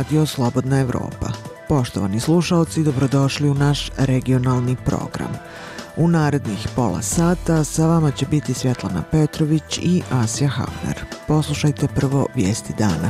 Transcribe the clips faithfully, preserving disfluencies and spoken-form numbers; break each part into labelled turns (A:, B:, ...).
A: Radio Slobodna Evropa. Poštovani slušaoci, dobrodošli u naš regionalni program. U narednih pola sata sa vama će biti Svjetlana Petrović i Asja Havner. Poslušajte prvo vijesti dana.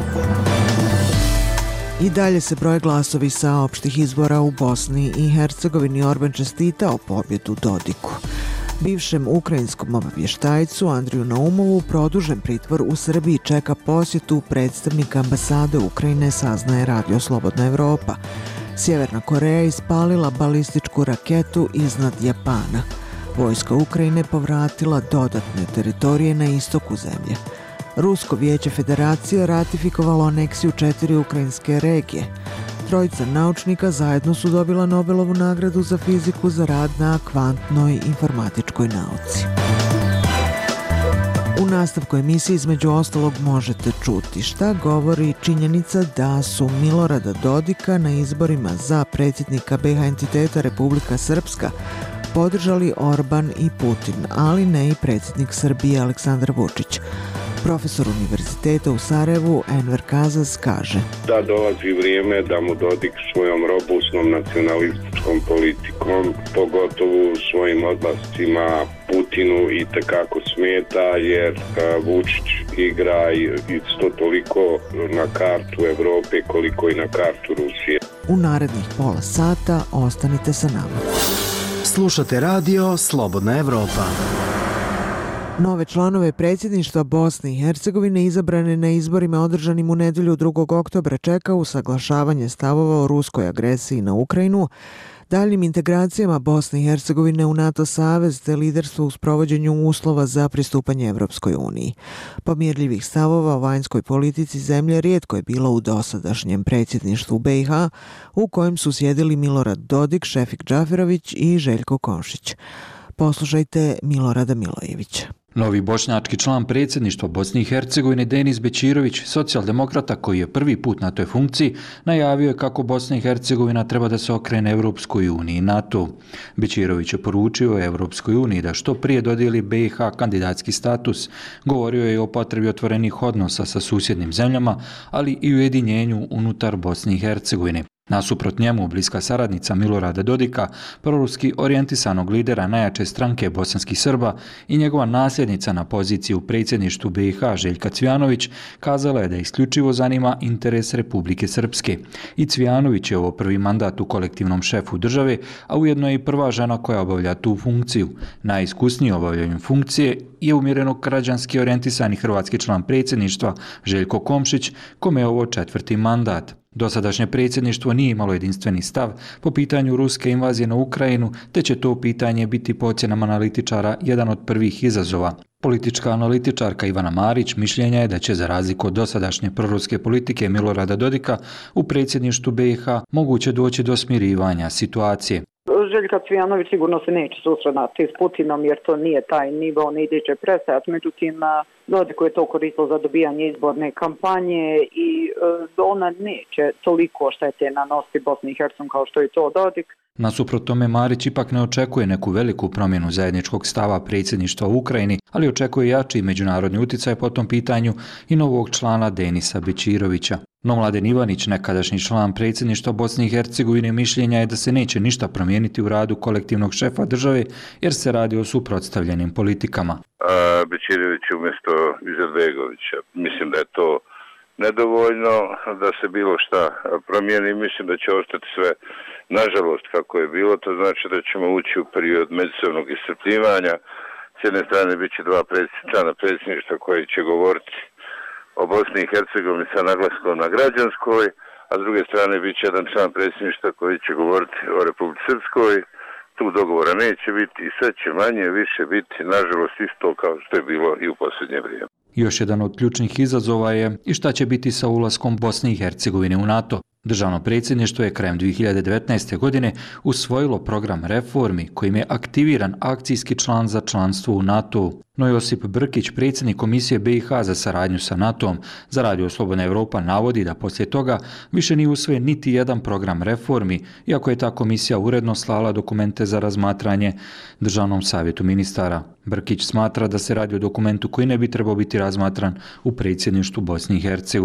A: I dalje se broje glasovi sa opštih izbora u Bosni i Hercegovini. Orban čestitao pobjedu Dodiku. Bivšem ukrajinskom obavještajcu Andriju Naumovu produžen pritvor u Srbiji čeka posjetu predstavnika ambasade Ukrajine, saznaje Radio Slobodna Evropa. Sjeverna Koreja ispalila balističku raketu iznad Japana. Vojska Ukrajine povratila dodatne teritorije na istoku zemlje. Rusko vijeće federacije ratifikovalo aneksiju četiri ukrajinske regije. Trojica naučnika zajedno su dobila Nobelovu nagradu za fiziku za rad na kvantnoj informatičkoj nauci. U nastavku emisije između ostalog možete čuti šta govori činjenica da su Milorada Dodika na izborima za predsjednika be ha entiteta Republika Srpska podržali Orban i Putin, ali ne i predsjednik Srbije Aleksandar Vučić. Profesor univerziteta u Sarajevu Enver Kazas kaže
B: da dolazi vrijeme da mu Dodik svojom robustnom nacionalističkom politikom, pogotovo svojim odlascima Putinu i tekako smeta, jer Vučić igra isto toliko na kartu Evrope koliko i na kartu Rusije.
A: U narednih pola sata ostanite sa nama.
C: Slušate radio Slobodna Evropa.
A: Nove članove predsjedništva Bosne i Hercegovine izabrane na izborima održanim u nedjelju drugog oktobra čeka usaglašavanje stavova o ruskoj agresiji na Ukrajinu, daljim integracijama Bosne i Hercegovine u NATO savez te liderstvo u sprovođenju uslova za pristupanje Evropskoj uniji. Pomirljivih stavova o vanjskoj politici zemlje rijetko je bilo u dosadašnjem predsjedništvu be i ha, u kojem su sjedili Milorad Dodik, Šefik Džaferović i Željko Komšić. Poslušajte Milorada Milojevića.
D: Novi bošnjački član predsjedništva Bosne i Hercegovine Denis Bećirović, socijaldemokrata koji je prvi put na toj funkciji, najavio je kako Bosna i Hercegovina treba da se okrene Evropskoj uniji i NATO. Bećirović je poručio Evropskoj uniji da što prije dodijeli be i ha kandidatski status. Govorio je o potrebi otvorenih odnosa sa susjednim zemljama, ali i ujedinjenju unutar Bosne i Hercegovine. Nasuprot njemu, bliska saradnica Milorada Dodika, proruski orijentisanog lidera najjače stranke bosanskih Srba i njegova nasljednica na poziciji u predsjedništvu be i ha Željka Cvijanović, kazala je da isključivo zanima interes Republike Srpske. I Cvijanović je ovo prvi mandat u kolektivnom šefu države, a ujedno je i prva žena koja obavlja tu funkciju. Najiskusniji obavljanjem funkcije je umjereno građanski orijentisani hrvatski član predsjedništva Željko Komšić, kome je ovo četvrti mandat. Dosadašnje predsjedništvo nije imalo jedinstveni stav po pitanju ruske invazije na Ukrajinu, te će to pitanje biti po ocjenama analitičara jedan od prvih izazova. Politička analitičarka Ivana Marić mišljenja je da će za razliku od dosadašnje proruske politike Milorada Dodika u predsjedništvu be i ha moguće doći do smirivanja situacije.
E: Željka Cvijanović sigurno se neće susretati s Putinom jer to nije taj nivo, ne ide prestajati. Međutim, Dodik je to koristilo za dobijanje izborne kampanje i ona neće toliko štete nanositi Bosni i Hercegovini kao što je to Dodik.
D: Nasuprot tome Marić ipak ne očekuje neku veliku promjenu zajedničkog stava predsjedništva u Ukrajini, ali očekuje jači međunarodni utjecaj po tom pitanju i novog člana Denisa Bećirovića. No Mladen Ivanić, nekadašnji član predsjedništva Bosne i Hercegovine, mišljenja je da se neće ništa promijeniti u radu kolektivnog šefa države jer se radi o suprotstavljenim politikama.
B: Bećirović umjesto Izetbegovića. Mislim da je to nedovoljno da se bilo šta promijeni. Mislim da će ostati sve nažalost kako je bilo. To znači da ćemo ući u period međusobnog iscrpljivanja. S jedne strane bit će dva člana predsjedništva koji će govoriti o Bosni i Hercegovini sa naglaskom na građanskoj, a s druge strane bit će jedan član predsjedništva koji će govoriti o Republici Srpskoj. Tu dogovora neće biti i sve će manje više biti, nažalost, isto kao što je bilo i u posljednje vrijeme.
D: Još jedan od ključnih izazova je i šta će biti sa ulaskom Bosne i Hercegovine u NATO. Državno predsjedništvo je krajem dvije hiljade devetnaeste. godine usvojilo program reformi kojim je aktiviran akcijski član za članstvo u NATO-u. No Josip Brkić, predsjednik Komisije be i ha za saradnju sa NATO-om za Radio Slobodna Evropa, navodi da poslije toga više nije usvojen niti jedan program reformi, iako je ta komisija uredno slala dokumente za razmatranje Državnom savjetu ministara. Brkić smatra da se radi o dokumentu koji ne bi trebao biti razmatran u predsjedništvu Bosne i Hercegovine.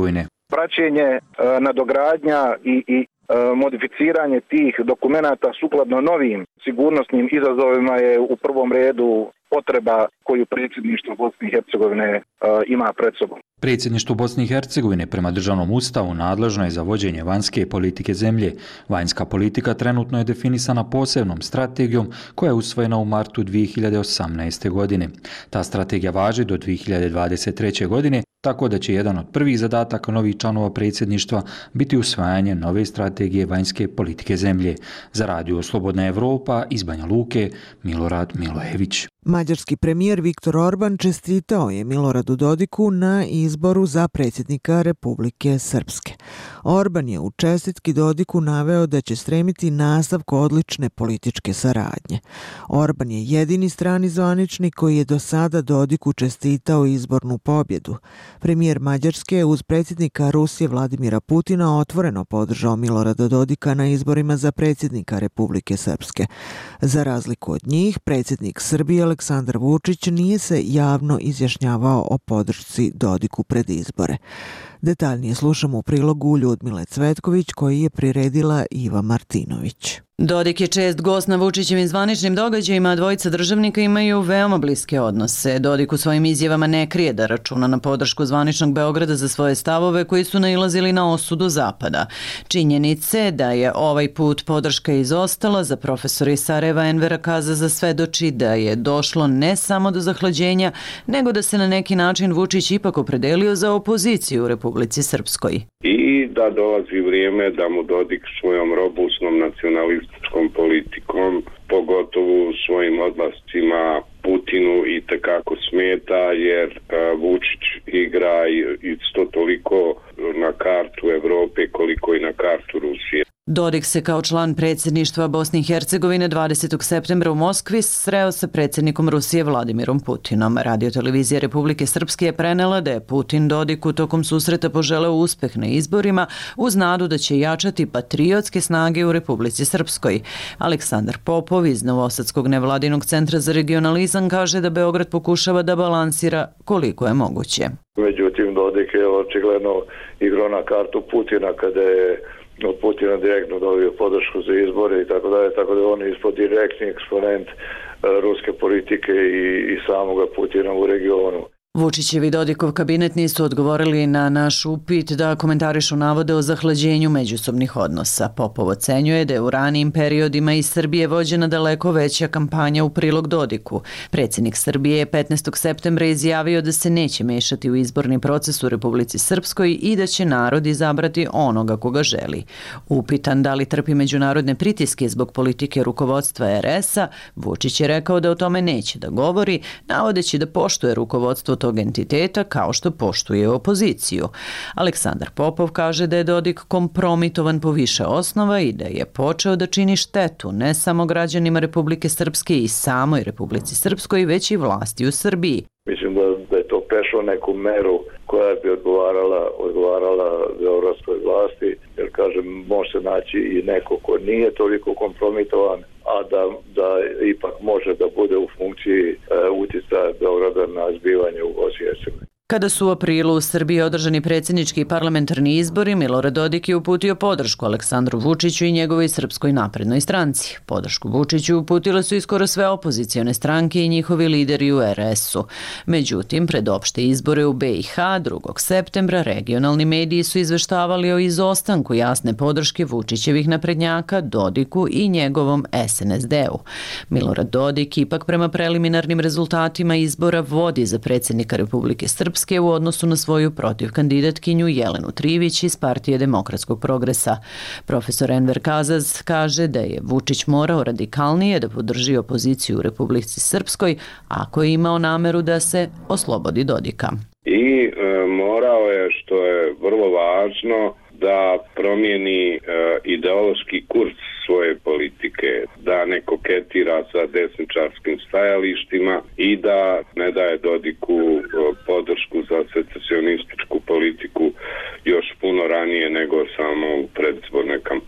F: praćenje, nadogradnja i, i modificiranje tih dokumenata sukladno novim sigurnosnim izazovima je u prvom redu potreba koju predsjedništvo Bosne i Hercegovine ima pred sobom.
D: Predsjedništvo Bosne i Hercegovine prema državnom ustavu nadležno je za vođenje vanjske politike zemlje. Vanjska politika trenutno je definisana posebnom strategijom koja je usvojena u martu dvije hiljade osamnaeste. godine. Ta strategija važi do dvije hiljade dvadeset treće. godine, tako da će jedan od prvih zadataka novih članova predsjedništva biti usvajanje nove strategije vanjske politike zemlje. Za radio Slobodna Evropa iz Banja Luke, Milorad Milojević.
A: Mađarski premijer Viktor Orban čestitao je Miloradu Dodiku na izboru za predsjednika Republike Srpske. Orban je u čestitki Dodiku naveo da će stremiti nastavku odlične političke saradnje. Orban je jedini strani zvaničnik koji je do sada Dodiku čestitao izbornu pobjedu. Premijer Mađarske uz predsjednika Rusije Vladimira Putina otvoreno podržao Milorada Dodika na izborima za predsjednika Republike Srpske. Za razliku od njih, predsjednik Srbije Aleksandar Vučić nije se javno izjašnjavao o podršci Dodiku pred izbore. Detaljnije slušamo u prilogu Ljudmile Cvetković koji je priredila Iva Martinović.
G: Dodik je čest gost na Vučićevim zvaničnim događajima, a dvojica državnika imaju veoma bliske odnose. Dodik u svojim izjavama ne krije da računa na podršku zvaničnog Beograda za svoje stavove koji su nailazili na osudu Zapada. Činjenice da je ovaj put podrška izostala za profesora iz Sarajeva Envera Kazaza svedoči da je došlo ne samo do zahlađenja, nego da se na neki način Vučić ipak opredelio za opoziciju u Republici Srpskoj.
H: I da dolazi vrijeme da mu Dodik svojom robustnom nacionalističkom politikom, pogotovo svojim odlascima Putinu i tekako smeta, jer Vučić igra isto toliko na kartu Evrope koliko i na kartu Rusije.
G: Dodik se kao član predsjedništva Bosne i Hercegovine dvadesetog septembra u Moskvi sreo sa predsjednikom Rusije Vladimirom Putinom. Radiotelevizija Republike Srpske je prenela da je Putin Dodiku tokom susreta poželeo uspeh na izborima uz nadu da će jačati patriotske snage u Republici Srpskoj. Aleksandar Popov iz Novosadskog nevladinog centra za regionalizam kaže da Beograd pokušava da balansira koliko je moguće.
I: Međutim, Dodik je očigledno igrao na kartu Putina kada je od Putina direktno dobio podršku za izbore i tako dalje, tako da on je ispod direktni eksponent ruske politike i, i samoga Putina u regionu.
G: Vučićev i Dodikov kabinet nisu odgovorili na naš upit da komentarišu navode o zahlađenju međusobnih odnosa. Popov ocenjuje da je u ranijim periodima iz Srbije vođena daleko veća kampanja u prilog Dodiku. Predsjednik Srbije je petnaestog septembra izjavio da se neće mešati u izborni proces u Republici Srpskoj i da će narod izabrati onoga koga želi. Upitan da li trpi međunarodne pritiske zbog politike rukovodstva er es-a, Vučić je rekao da o tome neće da govori, navodeći da poštuje rukovodstvo tog entiteta kao što poštuje opoziciju. Aleksandar Popov kaže da je Dodik kompromitovan po više osnova i da je počeo da čini štetu ne samo građanima Republike Srpske i samoj Republici Srpskoj, već i vlasti u Srbiji.
I: Mislim da, da je to prešlo neku meru koja bi odgovarala, odgovarala beogradskoj vlasti, jer kažem, može se naći i neko ko nije toliko kompromitovan, a da, da ipak može da bude u funkciji e, utjecaja Beograda na zbivanje u Bosni i Hercegovini.
G: Kada su u aprilu u Srbiji održani predsjednički i parlamentarni izbori, Milorad Dodik je uputio podršku Aleksandru Vučiću i njegovoj Srpskoj naprednoj stranci. Podršku Vučiću uputile su i skoro sve opozicione stranke i njihovi lideri u er es-u. Međutim, pred opšte izbore u be i ha drugog septembra regionalni mediji su izveštavali o izostanku jasne podrške Vučićevih naprednjaka, Dodiku i njegovom es en es de-u. Milorad Dodik ipak prema preliminarnim rezultatima izbora vodi za predsjednika Republike Srpske u odnosu na svoju protiv kandidatkinju Jelenu Trivić iz Partije demokratskog progresa. Profesor Enver Kazaz kaže da je Vučić morao radikalnije da podrži opoziciju u Republici Srpskoj ako je imao nameru da se oslobodi Dodika.
H: I e, morao je, što je vrlo važno, da promijeni e, ideološki kurs svoje politike, da ne koketira sa desničarskim stajalištima i da ne daje Dodiku e, podršku za secesionističku politiku još puno ranije nego samo u predizbornoj kampanji.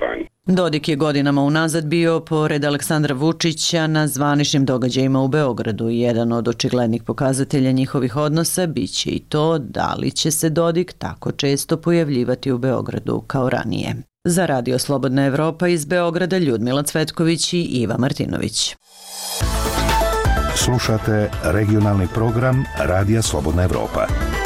G: Dodik je godinama unazad bio, pored Aleksandra Vučića, na zvaničnim događajima u Beogradu. Jedan od očiglednih pokazatelja njihovih odnosa biće i to da li će se Dodik tako često pojavljivati u Beogradu kao ranije. Za Radio Slobodna Evropa iz Beograda Ljudmila Cvetković i Iva Martinović.
J: Slušate regionalni program Radija Slobodna Evropa.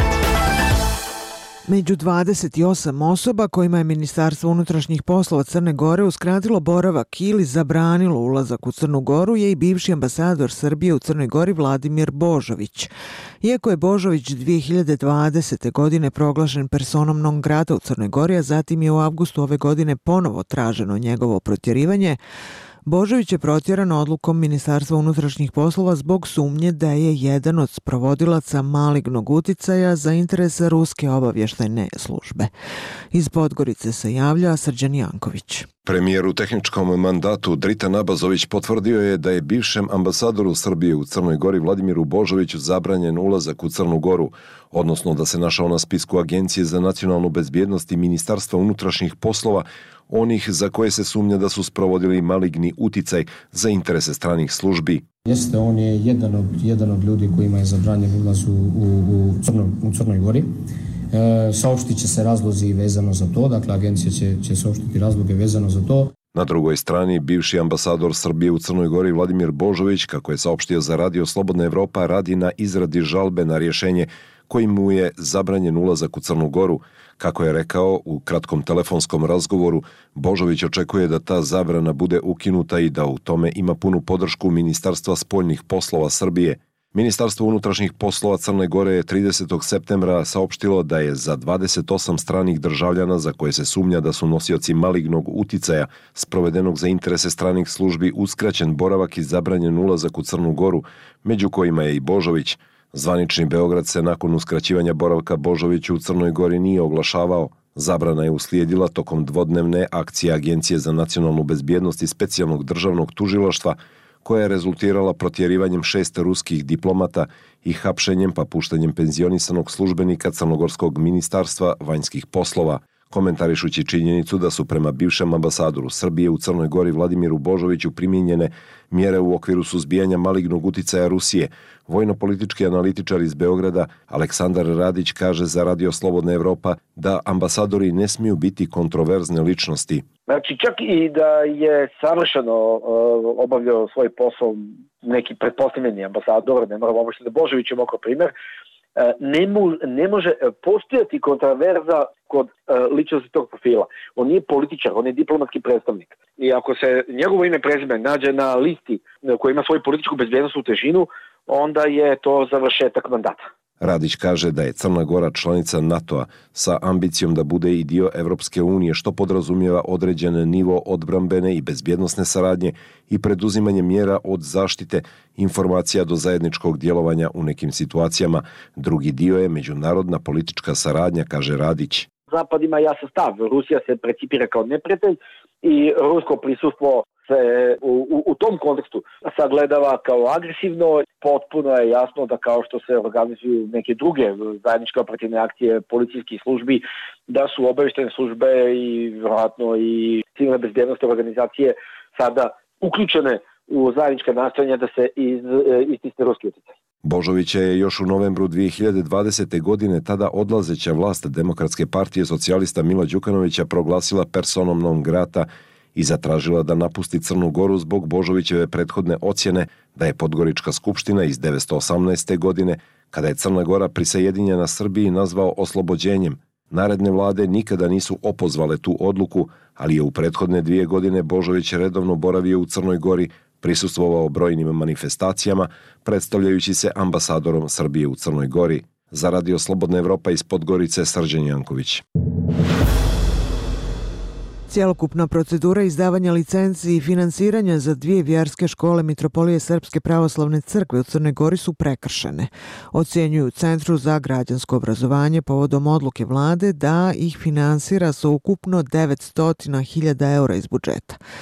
A: Među dvadeset osam osoba kojima je Ministarstvo unutrašnjih poslova Crne Gore uskratilo boravak ili zabranilo ulazak u Crnu Goru je i bivši ambasador Srbije u Crnoj Gori Vladimir Božović. Iako je Božović dvije hiljade dvadesete. godine proglašen personom non grata u Crnoj Gori, a zatim je u avgustu ove godine ponovo traženo njegovo protjerivanje, Božović je protjeran odlukom Ministarstva unutrašnjih poslova zbog sumnje da je jedan od sprovodilaca malignog uticaja za interese ruske obavještajne službe. Iz Podgorice se javlja Srđan Janković.
K: Premijer u tehničkom mandatu Dritan Abazović potvrdio je da je bivšem ambasadoru Srbije u Crnoj Gori Vladimiru Božoviću zabranjen ulazak u Crnu Goru, odnosno da se našao na spisku Agencije za nacionalnu bezbjednost i Ministarstva unutrašnjih poslova, onih za koje se sumnja da su sprovodili maligni uticaj za interese stranih službi.
L: Jeste, on je jedan od, jedan od ljudi kojima je zabranjen ulaz u, u, u, Crno, u Crnoj Gori. E, saopštit će se razlozi vezano za to, dakle agencija će, će saopštiti razloge vezano za to.
K: Na drugoj strani, bivši ambasador Srbije u Crnoj Gori Vladimir Božović, kako je saopštio za Radio Slobodna Evropa, radi na izradi žalbe na rješenje kojim mu je zabranjen ulazak u Crnu Goru. Kako je rekao u kratkom telefonskom razgovoru, Božović očekuje da ta zabrana bude ukinuta i da u tome ima punu podršku Ministarstva spoljnih poslova Srbije. Ministarstvo unutrašnjih poslova Crne Gore je tridesetog septembra saopštilo da je za dvadeset osam stranih državljana za koje se sumnja da su nosioci malignog uticaja sprovedenog za interese stranih službi uskraćen boravak i zabranjen ulazak u Crnu Goru, među kojima je i Božović. Zvanični Beograd se nakon uskraćivanja boravka Božoviću u Crnoj Gori nije oglašavao. Zabrana je uslijedila tokom dvodnevne akcije Agencije za nacionalnu bezbjednost i specijalnog državnog tužilaštva, koja je rezultirala protjerivanjem šest ruskih diplomata i hapšenjem pa puštanjem penzionisanog službenika Crnogorskog ministarstva vanjskih poslova, komentarišući činjenicu da su prema bivšem ambasadoru Srbije u Crnoj Gori Vladimiru Božoviću primijenjene mjere u okviru suzbijanja malignog uticaja Rusije. Vojno-politički analitičar iz Beograda Aleksandar Radić kaže za Radio Slobodna Evropa da ambasadori ne smiju biti kontroverzne ličnosti.
M: Znači, čak i da je savršeno uh, obavljao svoj posao neki pretpostavljeni ambasador, ne moramo obično da Božović je moko primjer, Ne, mu, ne može postojati kontroverza kod uh, ličnosti tog profila. On nije političar, on je diplomatski predstavnik. I ako se njegovo ime prezime nađe na listi koja ima svoju političku bezbjednostnu težinu, onda je to završetak mandata.
K: Radić kaže da je Crna Gora članica NATO-a sa ambicijom da bude i dio Evropske unije, što podrazumijeva određen nivo odbrambene i bezbjednosne saradnje i preduzimanje mjera od zaštite informacija do zajedničkog djelovanja u nekim situacijama. Drugi dio je međunarodna politička saradnja, kaže Radić.
M: Zapad ima jasan stav. Rusija se precipira kao neprijatelj i rusko prisustvo se u, u, u tom kontekstu sagledava kao agresivno. Potpuno je jasno da kao što se organizuju neke druge zajedničke operativne akcije policijskih službi, da su obavještajne službe i vjerojatno i civilne bezbjednostne organizacije sada uključene u zajednička nastojanja da se iz, istisne ruski utjecaj.
K: Božovića je još u novembru dvije hiljade dvadesete. godine tada odlazeća vlast Demokratske partije socijalista Mila Đukanovića proglasila personom non grata i zatražila da napusti Crnu Goru zbog Božovićeve prethodne ocjene da je Podgorička skupština iz devetsto osamnaeste. godine, kada je Crna Gora prisajedinjena Srbiji, nazvao oslobođenjem. Naredne vlade nikada nisu opozvale tu odluku, ali je u prethodne dvije godine Božović redovno boravio u Crnoj Gori, prisustvovao brojnim manifestacijama, predstavljajući se ambasadorom Srbije u Crnoj Gori. Za Radio Slobodna Evropa iz Podgorice, Srđan Janković.
A: Cjelokupna procedura izdavanja licenci i finansiranja za dvije vjerske škole Mitropolije Srpske pravoslavne crkve u Crnoj Gori su prekršene, ocjenjuju u Centru za građansko obrazovanje povodom odluke vlade da ih finansira sa ukupno devetsto hiljada eura iz budžeta.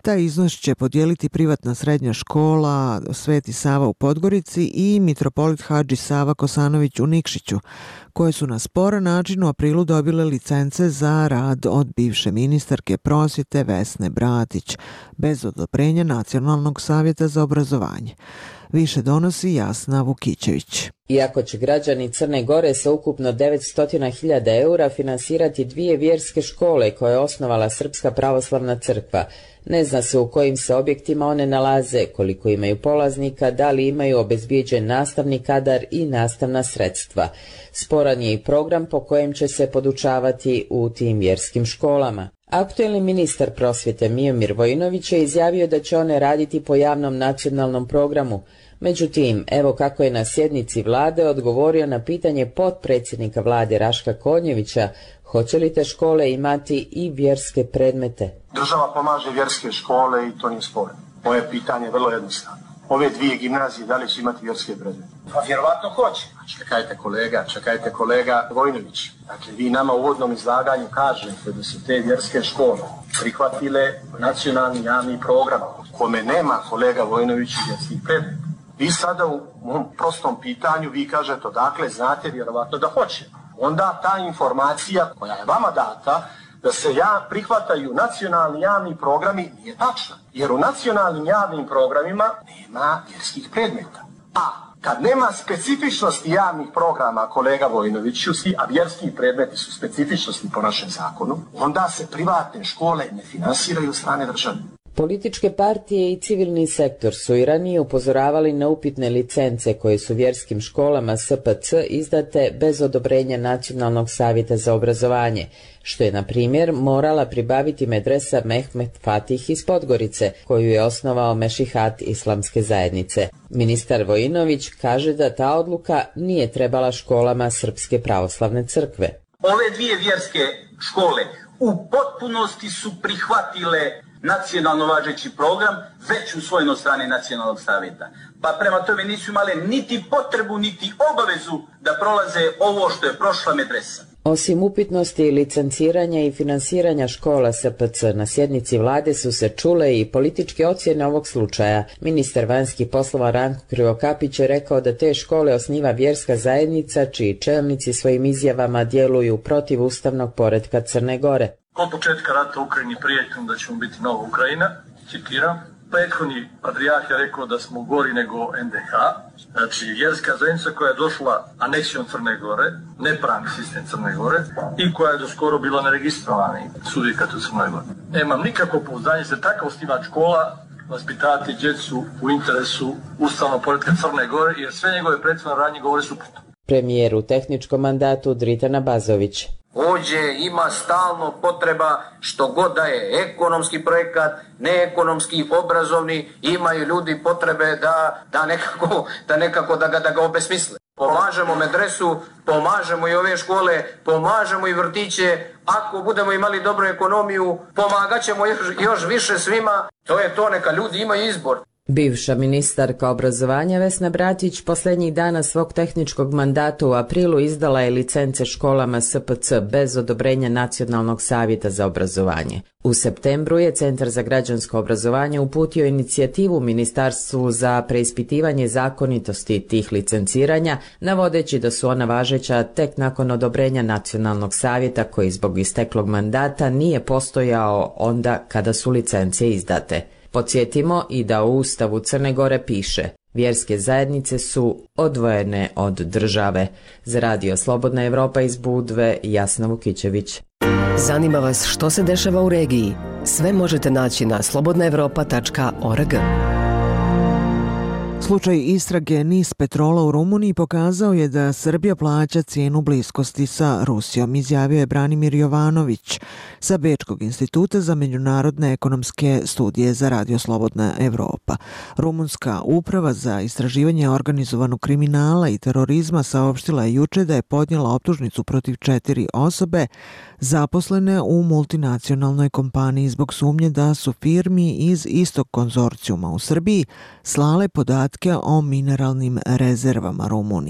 A: Taj iznos će podijeliti privatna srednja škola Sveti Sava u Podgorici i mitropolit Hadži Sava Kosanović u Nikšiću, koje su na sporan način u aprilu dobile licence za rad od bivše ministarke prosvjete Vesne Bratić, bez odobrenja Nacionalnog savjeta za obrazovanje. Više donosi Jasna Vukićević.
N: Iako će građani Crne Gore sa ukupno devetsto hiljada eura finansirati dvije vjerske škole koje je osnovala Srpska pravoslavna crkva, ne zna se u kojim se objektima one nalaze, koliko imaju polaznika, da li imaju obezbijeđen nastavni kadar i nastavna sredstva. Sporan je i program po kojem će se podučavati u tim vjerskim školama. Aktuelni ministar prosvjete Miomir Vojinović je izjavio da će one raditi po javnom nacionalnom programu. Međutim, evo kako je na sjednici vlade odgovorio na pitanje potpredsjednika vlade Raška Konjevića, hoće li te škole imati i vjerske predmete.
O: Država pomaže vjerske škole i to nije sporno. Moje pitanje je vrlo jednostavno. Ove dvije gimnazije da li će imati vjerske predmete? Pa vjerovatno hoće. Čekajte kolega, čekajte kolega Vojnović. Dakle, vi nama u uvodnom izlaganju kažete da su te vjerske škole prihvatile nacionalni javni program, kome nema kolega Vojnović vjerskih predmeta. Vi sada u mom prostom pitanju vi kažete odakle znate vjerovatno da hoće. Onda ta informacija koja je vama data da se ja prihvataju nacionalni javni programi nije tačna. Jer u nacionalnim javnim programima nema vjerskih predmeta. A kad nema specifičnosti javnih programa, kolega Vojnoviću, a vjerski predmeti su specifičnosti po našem zakonu, onda se privatne škole ne finansiraju od strane države.
N: Političke partije i civilni sektor su i ranije upozoravali na upitne licence koje su vjerskim školama S P C izdate bez odobrenja Nacionalnog savjeta za obrazovanje, što je, na primjer, morala pribaviti medresa Mehmet Fatih iz Podgorice, koju je osnovao Mešihat islamske zajednice. Ministar Vojinović kaže da ta odluka nije trebala školama Srpske pravoslavne crkve.
P: Ove dvije vjerske škole u potpunosti su prihvatile nacionalno važeći program, već usvojen od strane Nacionalnog savjeta. Pa prema tome nisu imale niti potrebu, niti obavezu da prolaze ovo što je prošla medresa.
N: Osim upitnosti licenciranja i finansiranja škola S P C, na sjednici vlade su se čule i političke ocjene ovog slučaja. Ministar vanjskih poslova Ranko Krivokapić je rekao da te škole osniva vjerska zajednica čiji čelnici svojim izjavama djeluju protiv ustavnog poretka Crne Gore.
Q: Od početka rata u Ukrajini prijetimo da ćemo biti nova Ukrajina, citiram. Prethodni patrijarh je rekao da smo gori nego N D H, znači vjerska zajednica koja je došla aneksijom Crne Gore, nepravni sistem Crne Gore i koja je do skoro bila neregistrovani subjekat u Crnoj Gori. Nemam nikakvo pouzdanje se takav osnivač škola vaspitati djecu u interesu ustavnog poretka Crne Gore, jer sve njegove prethodne radnje govore suprotno.
N: Premijer u tehničkom mandatu Dritana Bazović.
R: Ovdje ima stalno potreba što god da je ekonomski projekat, neekonomski, obrazovni, imaju ljudi potrebe da, da, nekako, da nekako da ga, da ga obesmisle. Pomažemo medresu, pomažemo i ove škole, pomažemo i vrtiće. Ako budemo imali dobru ekonomiju, pomagat ćemo još, još više svima. To je to, neka ljudi imaju izbor.
N: Bivša ministarka obrazovanja Vesna Bratić posljednjih dana svog tehničkog mandata u aprilu izdala je licence školama S P C bez odobrenja Nacionalnog savjeta za obrazovanje. U septembru je Centar za građansko obrazovanje uputio inicijativu Ministarstvu za preispitivanje zakonitosti tih licenciranja, navodeći da su ona važeća tek nakon odobrenja Nacionalnog savjeta koji zbog isteklog mandata nije postojao onda kada su licence izdate. Podsjetimo i da u Ustavu Crne Gore piše: vjerske zajednice su odvojene od države. Za radio Slobodna Evropa iz Budve, Jasna Vukićević.
S: Zanima vas što se dešava u regiji? Sve možete naći na slobodna evropa tačka org.
A: Slučaj istrage NIS Petrola u Rumuniji pokazao je da Srbija plaća cijenu bliskosti sa Rusijom, izjavio je Branimir Jovanović sa Bečkog instituta za međunarodne ekonomske studije za radio Slobodna Evropa. Rumunska uprava za istraživanje organizovanog kriminala i terorizma saopštila je juče da je podnijela optužnicu protiv četiri osobe zaposlene u multinacionalnoj kompaniji zbog sumnje da su firmi iz istog konzorcijuma u Srbiji slale podatke o mineralnim rezervama Rumunije.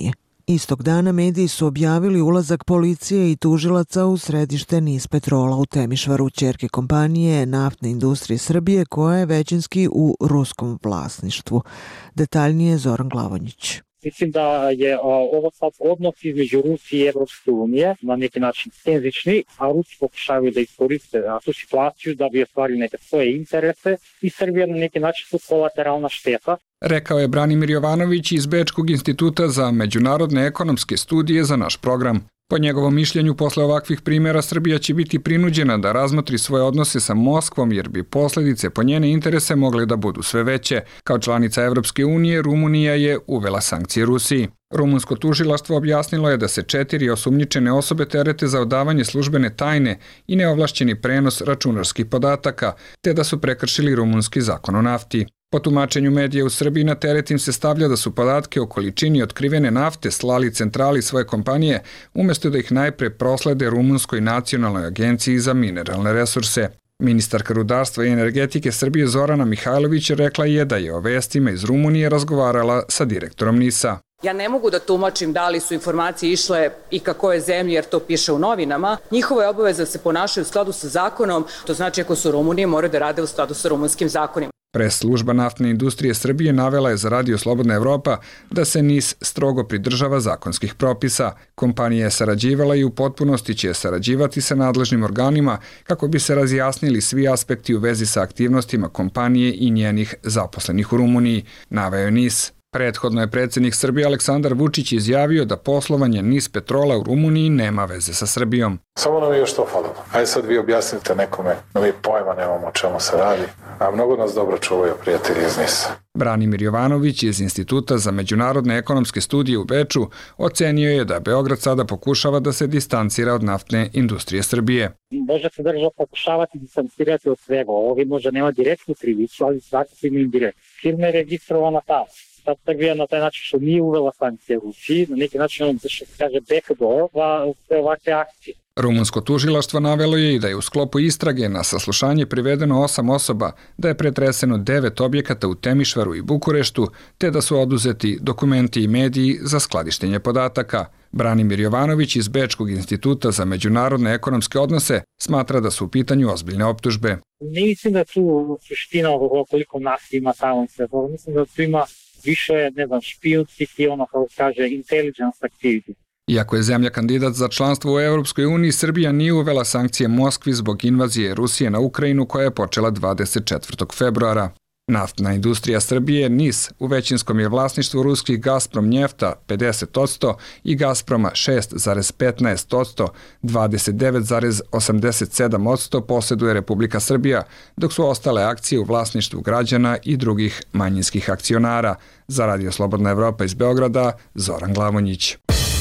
A: Istog dana mediji su objavili ulazak policije i tužilaca u središte Nis Petrola u Temišvaru, ćerke kompanije Naftne industrije Srbije, koja je većinski u ruskom vlasništvu. Detaljnije Zoran Glavonjić.
T: Mislim da je ovo sad odnos između Rusije i Evropske unije na neki način tenzični, a Rusi pokušavaju da iskoriste tu situaciju da bi ostvarili neke svoje interese i Srbija na neki način su kolateralna šteta.
U: Rekao je Branimir Jovanović iz Bečkog instituta za međunarodne ekonomske studije za naš program. Po njegovom mišljenju, posle ovakvih primjera Srbija će biti prinuđena da razmotri svoje odnose sa Moskvom, jer bi posledice po njene interese mogle da budu sve veće. Kao članica Evropske unije, Rumunija je uvela sankcije Rusiji. Rumunsko tužilaštvo objasnilo je da se četiri osumnjičene osobe terete za odavanje službene tajne i neovlašćeni prenos računarskih podataka, te da su prekršili rumunski zakon o nafti. Po tumačenju medija u Srbiji na teret im se stavlja da su podatke o količini otkrivene nafte slali centrali svoje kompanije, umjesto da ih najpre proslede Rumunskoj nacionalnoj agenciji za mineralne resurse. Ministarka rudarstva i energetike Srbije Zorana Mihajlović rekla je da je o vestima iz Rumunije razgovarala sa direktorom NIS-a.
V: Ja ne mogu da tumačim da li su informacije išle i kako je zemlji, jer to piše u novinama. Njihova je obaveza da se ponašaju u skladu sa zakonom, to znači ako su Rumunije moraju da rade u skladu sa rumunskim zakonima.
U: Pres služba Naftne industrije Srbije navela je za Radio Slobodna Evropa da se NIS strogo pridržava zakonskih propisa. Kompanija je sarađivala i u potpunosti će sarađivati sa nadležnim organima kako bi se razjasnili svi aspekti u vezi sa aktivnostima kompanije i njenih zaposlenih u Rumuniji, naveo je NIS. Prethodno je predsjednik Srbije Aleksandar Vučić izjavio da poslovanje Nis Petrola u Rumuniji nema veze sa Srbijom.
W: Samo nam je još to falilo. Ajde sad vi objasnite nekome, no mi pojma nemamo o čemu se radi, a mnogo nas dobro čuvaju prijatelji iz Nisa.
U: Branimir Jovanović iz Instituta za međunarodne ekonomske studije u Beču ocenio je da Beograd sada pokušava da se distancira od naftne industrije Srbije.
T: Može se država pokušavati distancirati od svega. Ovi možda nema direktnu krivicu, ali svakako ima indirektnu. Firma je registrovana tamo. Sad Srbija na taj način što nije uvela sankcije Rusiji, na neki način on se kaže backdoor sve ovakve akcije.
U: Rumunsko tužilaštvo navelo je i da je u sklopu istrage na saslušanje privedeno osam osoba, da je pretreseno devet objekata u Temišvaru i Bukureštu, te da su oduzeti dokumenti i mediji za skladištenje podataka. Branimir Jovanović iz Bečkog instituta za međunarodne ekonomske odnose smatra da su u pitanju ozbiljne optužbe.
T: Ne mislim da tu suština koliko nas ima tamo sve, mislim da tu ima više, ne znam, špijunskih i ono, kao kaže, intelligence activity.
U: Iako je zemlja kandidat za članstvo u Evropskoj uniji, Srbija nije uvela sankcije Moskvi zbog invazije Rusije na Ukrajinu koja je počela dvadeset četvrtog februara. Naftna industrija Srbije, NIS, u većinskom je vlasništvu ruskih Gazprom Njefta pedeset posto i Gazproma šest zarez petnaest posto, dvadeset devet zarez osamdeset sedam posto posjeduje Republika Srbija, dok su ostale akcije u vlasništvu građana i drugih manjinskih akcionara. Za Radio Slobodna Evropa iz Beograda, Zoran Glavonjić.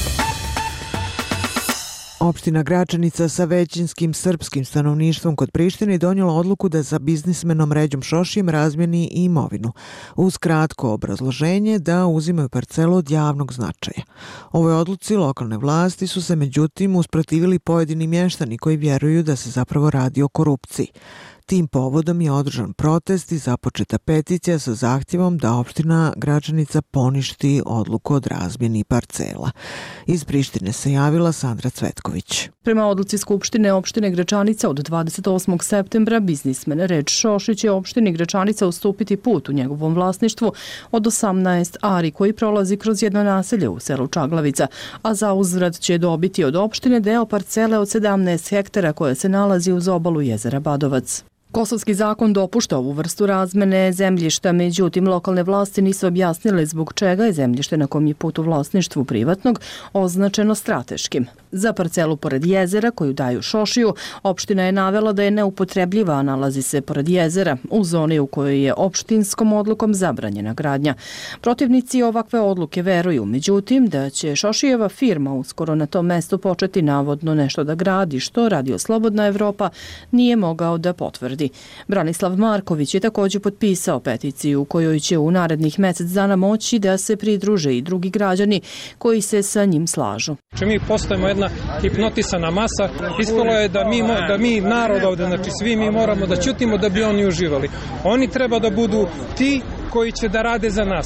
A: Opština Gračanica sa većinskim srpskim stanovništvom kod Prištine donijela odluku da za biznismenom Ređom Šošijem razmjeni i imovinu, uz kratko obrazloženje da uzimaju parcelu od javnog značaja. Ovoj odluci lokalne vlasti su se međutim usprotivili pojedini mještani koji vjeruju da se zapravo radi o korupciji. Tim povodom je održan protest i započeta peticija sa zahtjevom da opština Gračanica poništi odluku od razmjeni parcela. Iz Prištine se javila Sandra Cvetković.
X: Prema odluci Skupštine opštine Gračanica od dvadeset osmog septembra, biznismen Reč Šošić će opštini Gračanica ustupiti put u njegovom vlasništvu od osamnaest ari koji prolazi kroz jedno naselje u selu Čaglavica, a za uzvrat će dobiti od opštine deo parcele od sedamnaest hektara koje se nalazi uz obalu jezera Badovac. Kosovski zakon dopušta ovu vrstu razmene zemljišta, međutim lokalne vlasti nisu objasnile zbog čega je zemljište na kom je put u vlasništvu privatnog označeno strateškim. Za parcelu pored jezera koju daju Šošiju, opština je navela da je neupotrebljiva, a nalazi se pored jezera, u zoni u kojoj je opštinskom odlukom zabranjena gradnja. Protivnici ovakve odluke veruju, međutim, da će Šošijeva firma uskoro na tom mestu početi navodno nešto da gradi, što Radio Slobodna Evropa nije mogao da potvrdi. Branislav Marković je također potpisao peticiju u kojoj će u narednih mjesec dana moći da se pridruže i drugi građani koji se sa njim slažu.
Y: Če mi postajemo jedna hipnotisana masa, ispalo je da mi, da mi narod ovdje, znači svi mi moramo da ćutimo da bi oni uživali. Oni treba da budu ti koji će da rade za nas.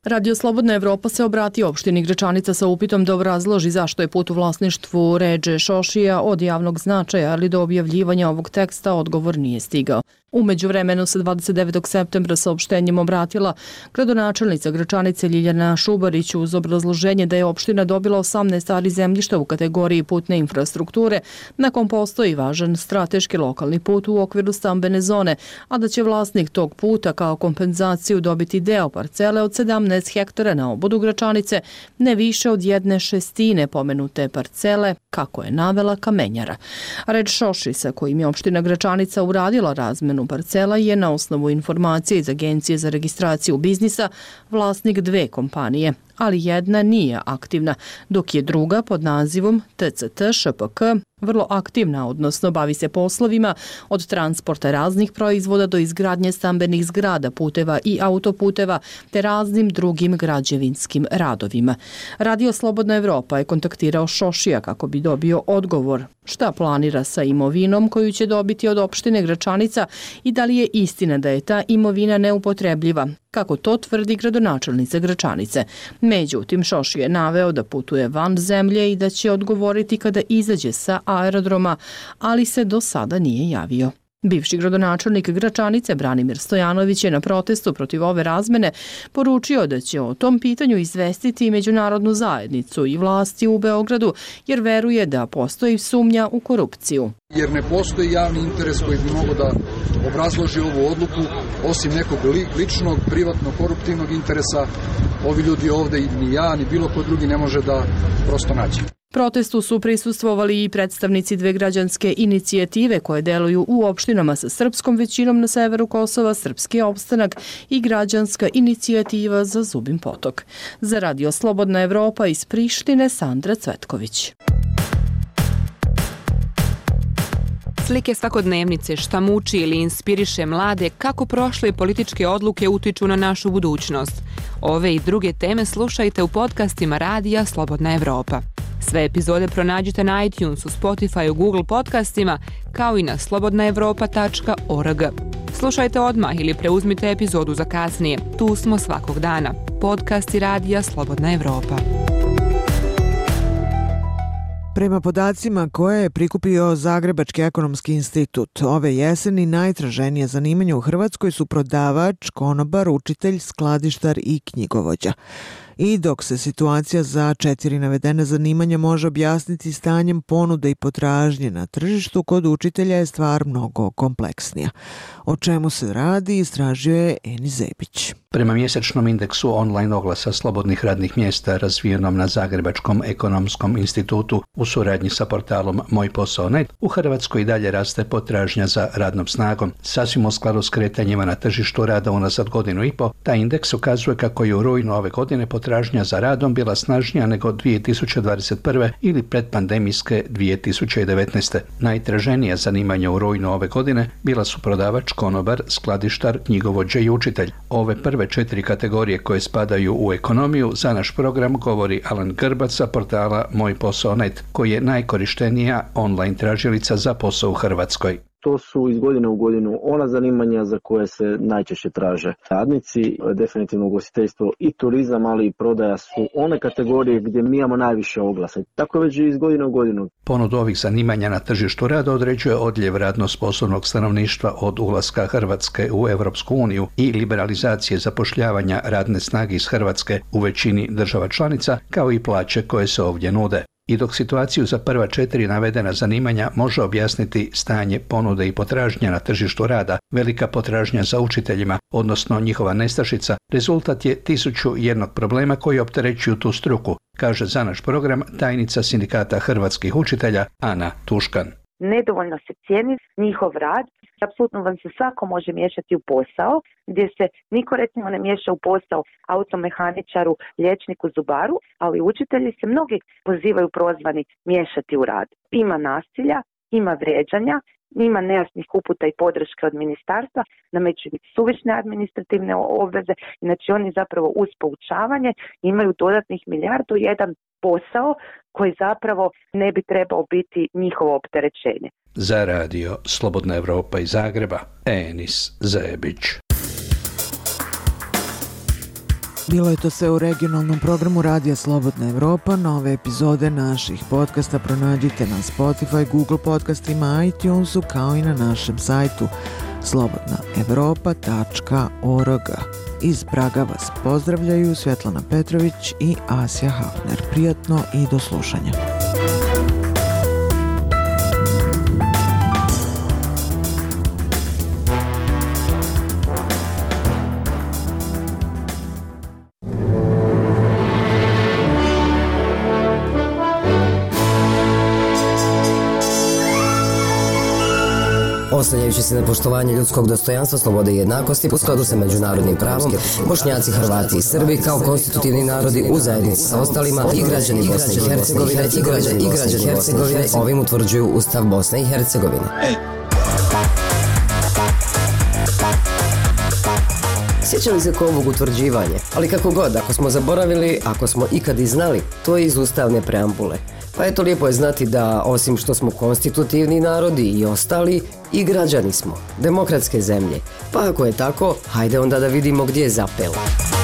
X: Radio Slobodna Evropa se obratio opštini Gračanica sa upitom da obrazloži zašto je put u vlasništvu Redže Šošija od javnog značaja, ali do objavljivanja ovog teksta odgovor nije stigao. U međuvremenu se dvadeset devetog septembra saopštenjem obratila gradonačelnica Gračanice Ljiljana Šubarić uz obrazloženje da je opština dobila osamnaest ari zemljišta u kategoriji putne infrastrukture, na kom postoji važan strateški lokalni put u okviru stambene zone, a da će vlasnik tog puta kao kompenzaciju dobiti deo parcele od sedamnaest hektara na obodu Gračanice, ne više od jedne šestine pomenute parcele, kako je navela kamenjara. Red Šoši, sa kojim je opština Gračanica uradila razmenu parcela, je na osnovu informacije iz Agencije za registraciju biznisa vlasnik dve kompanije, ali jedna nije aktivna, dok je druga pod nazivom T C T Š P K vrlo aktivna, odnosno bavi se poslovima od transporta raznih proizvoda do izgradnje stambenih zgrada, puteva i autoputeva te raznim drugim građevinskim radovima. Radio Slobodna Evropa je kontaktirao Šošija kako bi dobio odgovor šta planira sa imovinom koju će dobiti od opštine Gračanica i da li je istina da je ta imovina neupotrebljiva, kako to tvrdi gradonačelnica Gračanice. Međutim, Šoši je naveo da putuje van zemlje i da će odgovoriti kada izađe sa aerodroma, ali se do sada nije javio. Bivši gradonačelnik Gračanice Branimir Stojanović je na protestu protiv ove razmene poručio da će o tom pitanju izvestiti međunarodnu zajednicu i vlasti u Beogradu, jer veruje da postoji sumnja u korupciju.
B: Jer ne postoji javni interes koji bi mogao da obrazloži ovu odluku, osim nekog ličnog, privatnog, koruptivnog interesa. Ovi ljudi ovde, ni ja, ni bilo ko drugi ne može da prosto nađe.
X: Protestu su prisustvovali i predstavnici dve građanske inicijative koje deluju u opštinama sa srpskom većinom na severu Kosova, Srpski opstanak i građanska inicijativa za Zubin potok. Za Radio Slobodna Evropa iz Prištine, Sandra Cvetković.
C: Slike svakodnevnice, šta muči ili inspiriše mlade, kako prošle političke odluke utiču na našu budućnost. Ove i druge teme slušajte u podcastima Radija Slobodna Evropa. Sve epizode pronađite na iTunesu, Spotifyu, Google podcastima, kao i na slobodna evropa tačka org. Slušajte odmah ili preuzmite epizodu za kasnije. Tu smo svakog dana. Podcasti Radija Slobodna Evropa.
A: Prema podacima koje je prikupio Zagrebački ekonomski institut, ove jeseni najtraženije zanimanje u Hrvatskoj su prodavač, konobar, učitelj, skladištar i knjigovođa. I dok se situacija za četiri navedene zanimanja može objasniti stanjem ponude i potražnje na tržištu, kod učitelja je stvar mnogo kompleksnija. O čemu se radi, istražio je Eni Zebić.
D: Prema mjesečnom indeksu online oglasa slobodnih radnih mjesta razvijenom na Zagrebačkom ekonomskom institutu u suradnji sa portalom Moj posao net, u Hrvatskoj i dalje raste potražnja za radnom snagom. Sasvim u skladu s kretanjima na tržištu rada unazad godinu i po, taj indeks ukazuje kako je u rujnu ove godine potražnja za radom bila snažnija nego dvije tisuće dvadeset prve ili predpandemijske dvije tisuće devetnaeste. Najtraženija zanimanja u rujnu ove godine bila su prodavač, konobar, skladištar, knjigovođa i učitelj. Ove prve četiri kategorije koje spadaju u ekonomiju za naš program govori Alan Grbac sa portala Moj posao net, koji je najkorištenija online tražilica za posao u Hrvatskoj.
E: To su iz godine u godinu ona zanimanja za koje se najčešće traže radnici. Definitivno ugostiteljstvo i turizam, ali i prodaja su one kategorije gdje mi imamo najviše oglasa. Tako je već iz godine u godinu.
D: Ponudu ovih zanimanja na tržištu rada određuje odljev radno sposobnog stanovništva od ulaska Hrvatske u Europsku uniju i liberalizacije zapošljavanja radne snage iz Hrvatske u većini država članica, kao i plaće koje se ovdje nude. I dok situaciju za prva četiri navedena zanimanja može objasniti stanje ponude i potražnje na tržištu rada, velika potražnja za učiteljima, odnosno njihova nestašica, rezultat je tisuću jednog problema koji opterećuju tu struku, kaže za naš program tajnica Sindikata hrvatskih učitelja Ana Tuškan.
F: Nedovoljno se cijeni njihov rad, apsolutno vam se svako može miješati u posao, gdje se niko recimo ne miješa u posao automehaničaru, liječniku, zubaru, ali učitelji se mnogi pozivaju prozvani miješati u rad. Ima nasilja, ima vrijeđanja, ima nejasnih uputa i podrške od ministarstva, nameću suvišne administrativne obveze, znači oni zapravo uz poučavanje imaju dodatnih milijardu jedan posao koji zapravo ne bi trebao biti njihovo opterećenje.
D: Za radio Slobodna Evropa iz Zagreba, Enis Zebić.
A: Bilo je to sve u regionalnom programu Radija Slobodna Evropa. Nove epizode naših podcasta pronađite na Spotify, Google podcastima, iTunesu, kao i na našem sajtu slobodna evropa tačka org. Iz Praga vas pozdravljaju Svetlana Petrović i Asja Hafner. Prijatno i do slušanja.
S: Oslanjajući se na poštovanje ljudskog dostojanstva, slobode i jednakosti u skladu sa međunarodnim pravom, Bošnjaci, Hrvati i Srbi kao konstitutivni narodi u zajednici sa ostalima i građani Bosne i Hercegovine i građani Hercegovine ovim utvrđuju Ustav Bosne i Hercegovine. Sjećali se ko ovog utvrđivanja, ali kako god, ako smo zaboravili, ako smo ikad i znali, to je iz ustavne preambule. Pa eto, lijepo je znati da, osim što smo konstitutivni narodi i ostali, i građani smo, demokratske zemlje. Pa ako je tako, hajde onda da vidimo gdje je zapelo.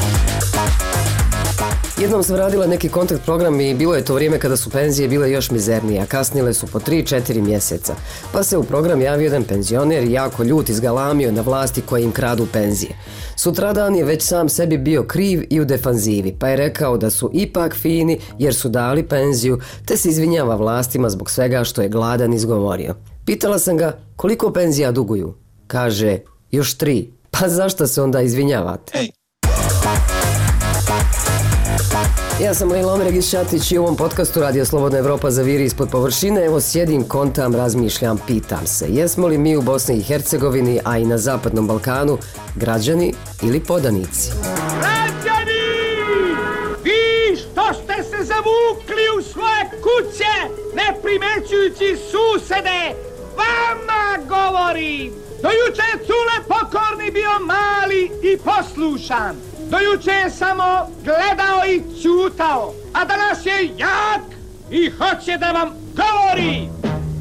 S: Jednom sam radila neki kontakt program i bilo je to vrijeme kada su penzije bile još mizernije, a kasnile su po tri četiri mjeseca. Pa se u program javio jedan penzioner i jako ljut izgalamio na vlasti koje im kradu penzije. Sutradan je već sam sebi bio kriv i u defanzivi, pa je rekao da su ipak fini jer su dali penziju, te se izvinjava vlastima zbog svega što je gladan izgovorio. Pitala sam ga koliko penzija duguju. Kaže, još tri. Pa zašto se onda izvinjavate? Hey. Ja sam Lejla Omeregić-Šatić i u ovom podcastu Radio Slobodna Evropa zaviri ispod površine. Evo sjedim, kontam, razmišljam, pitam se. Jesmo li mi u Bosni i Hercegovini, a i na Zapadnom Balkanu, građani ili podanici?
G: Građani! Vi što ste se zavukli u svoje kuće, ne primećujući susede, vama govorim! Do juče je Cule pokorni bio mali i poslušan. Do juče je samo gledao i ćutao, a danas je jak i hoće da vam govori.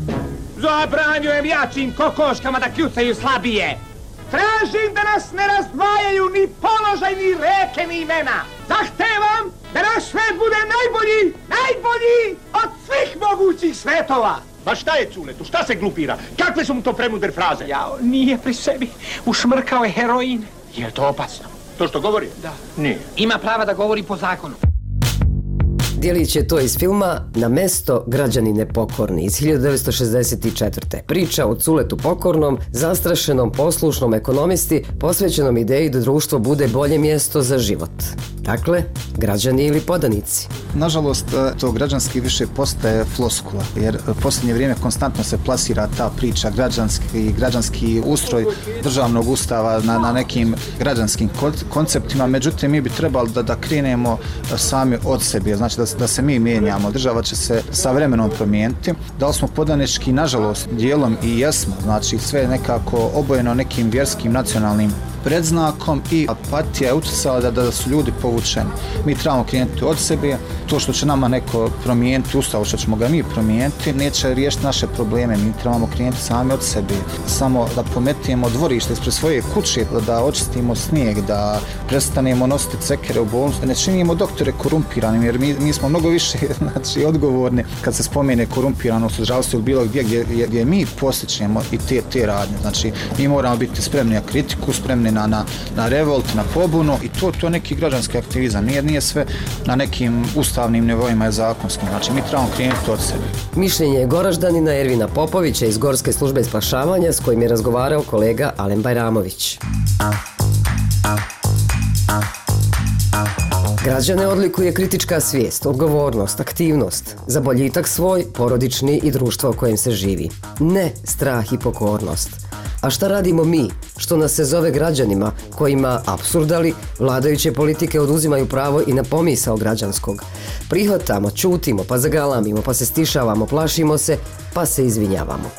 G: Zabranjujem jačim kokoškama da kljucaju slabije. Tražim da nas ne razdvajaju ni položaj, ni reke, ni imena. Zahtevam da naš svet bude najbolji, najbolji od svih mogućih svetova.
H: Pa šta je Culetu, šta se glupira? Kakve su mu to premudre fraze?
G: Jao, nije pri sebi, ušmrkao je heroin.
H: Je to opasno? To što govori?
G: Da.
H: Nije.
G: Ima prava da govori po zakonu.
S: Dijelić je to iz filma Na mesto građani nepokorni iz hiljadu devetsto šezdeset četvrte. Priča o Culetu Pokornom, zastrašenom, poslušnom ekonomisti, posvećenom ideji da društvo bude bolje mjesto za život. Dakle, građani ili podanici.
I: Nažalost, to građanski više postaje floskula, jer posljednje vrijeme konstantno se plasira ta priča građanski, građanski ustroj državnog ustava na, na nekim građanskim konceptima, međutim mi bi trebali da, da krenemo sami od sebe, znači da, da se mi mijenjamo. Država će se sa vremenom promijeniti. Da li smo podanički, nažalost, dijelom i jesmo, znači sve je nekako obojeno nekim vjerskim nacionalnim predznakom i apatija je utjecala da, da su ljudi povučeni. Mi trebamo krenuti od sebe, to što će nama neko promijeniti ustav, što ćemo ga mi promijeniti, neće riješiti naše probleme, mi trebamo krenuti sami od sebe. Samo da pometimo dvorište ispred svoje kuće, da, da očistimo snijeg, da prestanemo nositi cekere u bolnicu, da ne činimo doktore korumpiranim, jer mi, mi smo mnogo više znači, odgovorni kad se spomene korumpiranost u zdravstvu bilo gdje, gdje, gdje mi posjećemo i te, te radnje. Znači, mi moramo biti spremni na kritiku, spremni na, na, na revolt, na pobunu i to, to neki građanski aktivizam. Nije, nije sve na nekim ustavnim nivoima je zakonskim. Znači, mi trebamo krenuti od sebe.
S: Mišljenje je Goraždanina Ervina Popovića iz Gorske službe spašavanja s kojim je razgovarao kolega Alen Bajramović. Građane odlikuje kritička svijest, odgovornost, aktivnost, za boljitak svoj, porodični i društvo u kojem se živi. Ne strah i pokornost. A šta radimo mi, što nas se zove građanima, kojima, apsurdali, vladajuće politike oduzimaju pravo i na pomisao građanskog? Prihvatamo, čutimo, pa zagalamimo, pa se stišavamo, plašimo se, pa se izvinjavamo.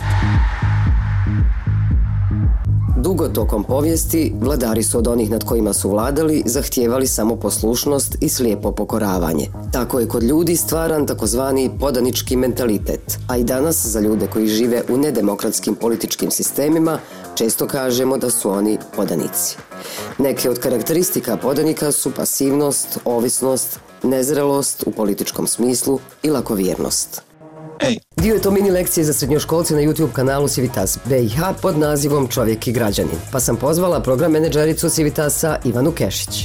S: Dugo tokom povijesti vladari su od onih nad kojima su vladali zahtijevali samo poslušnost i slijepo pokoravanje. Tako je kod ljudi stvaran takozvani podanički mentalitet, a i danas za ljude koji žive u nedemokratskim političkim sistemima Često kažemo da su oni podanici. Neke od karakteristika podanika su pasivnost, ovisnost, nezrelost u političkom smislu i lakovjernost. Dio je to mini lekcije za srednjoškolce na YouTube kanalu Civitas B i H pod nazivom Čovjek i građanin, pa sam pozvala program menadžericu Civitasa Ivanu Kešić.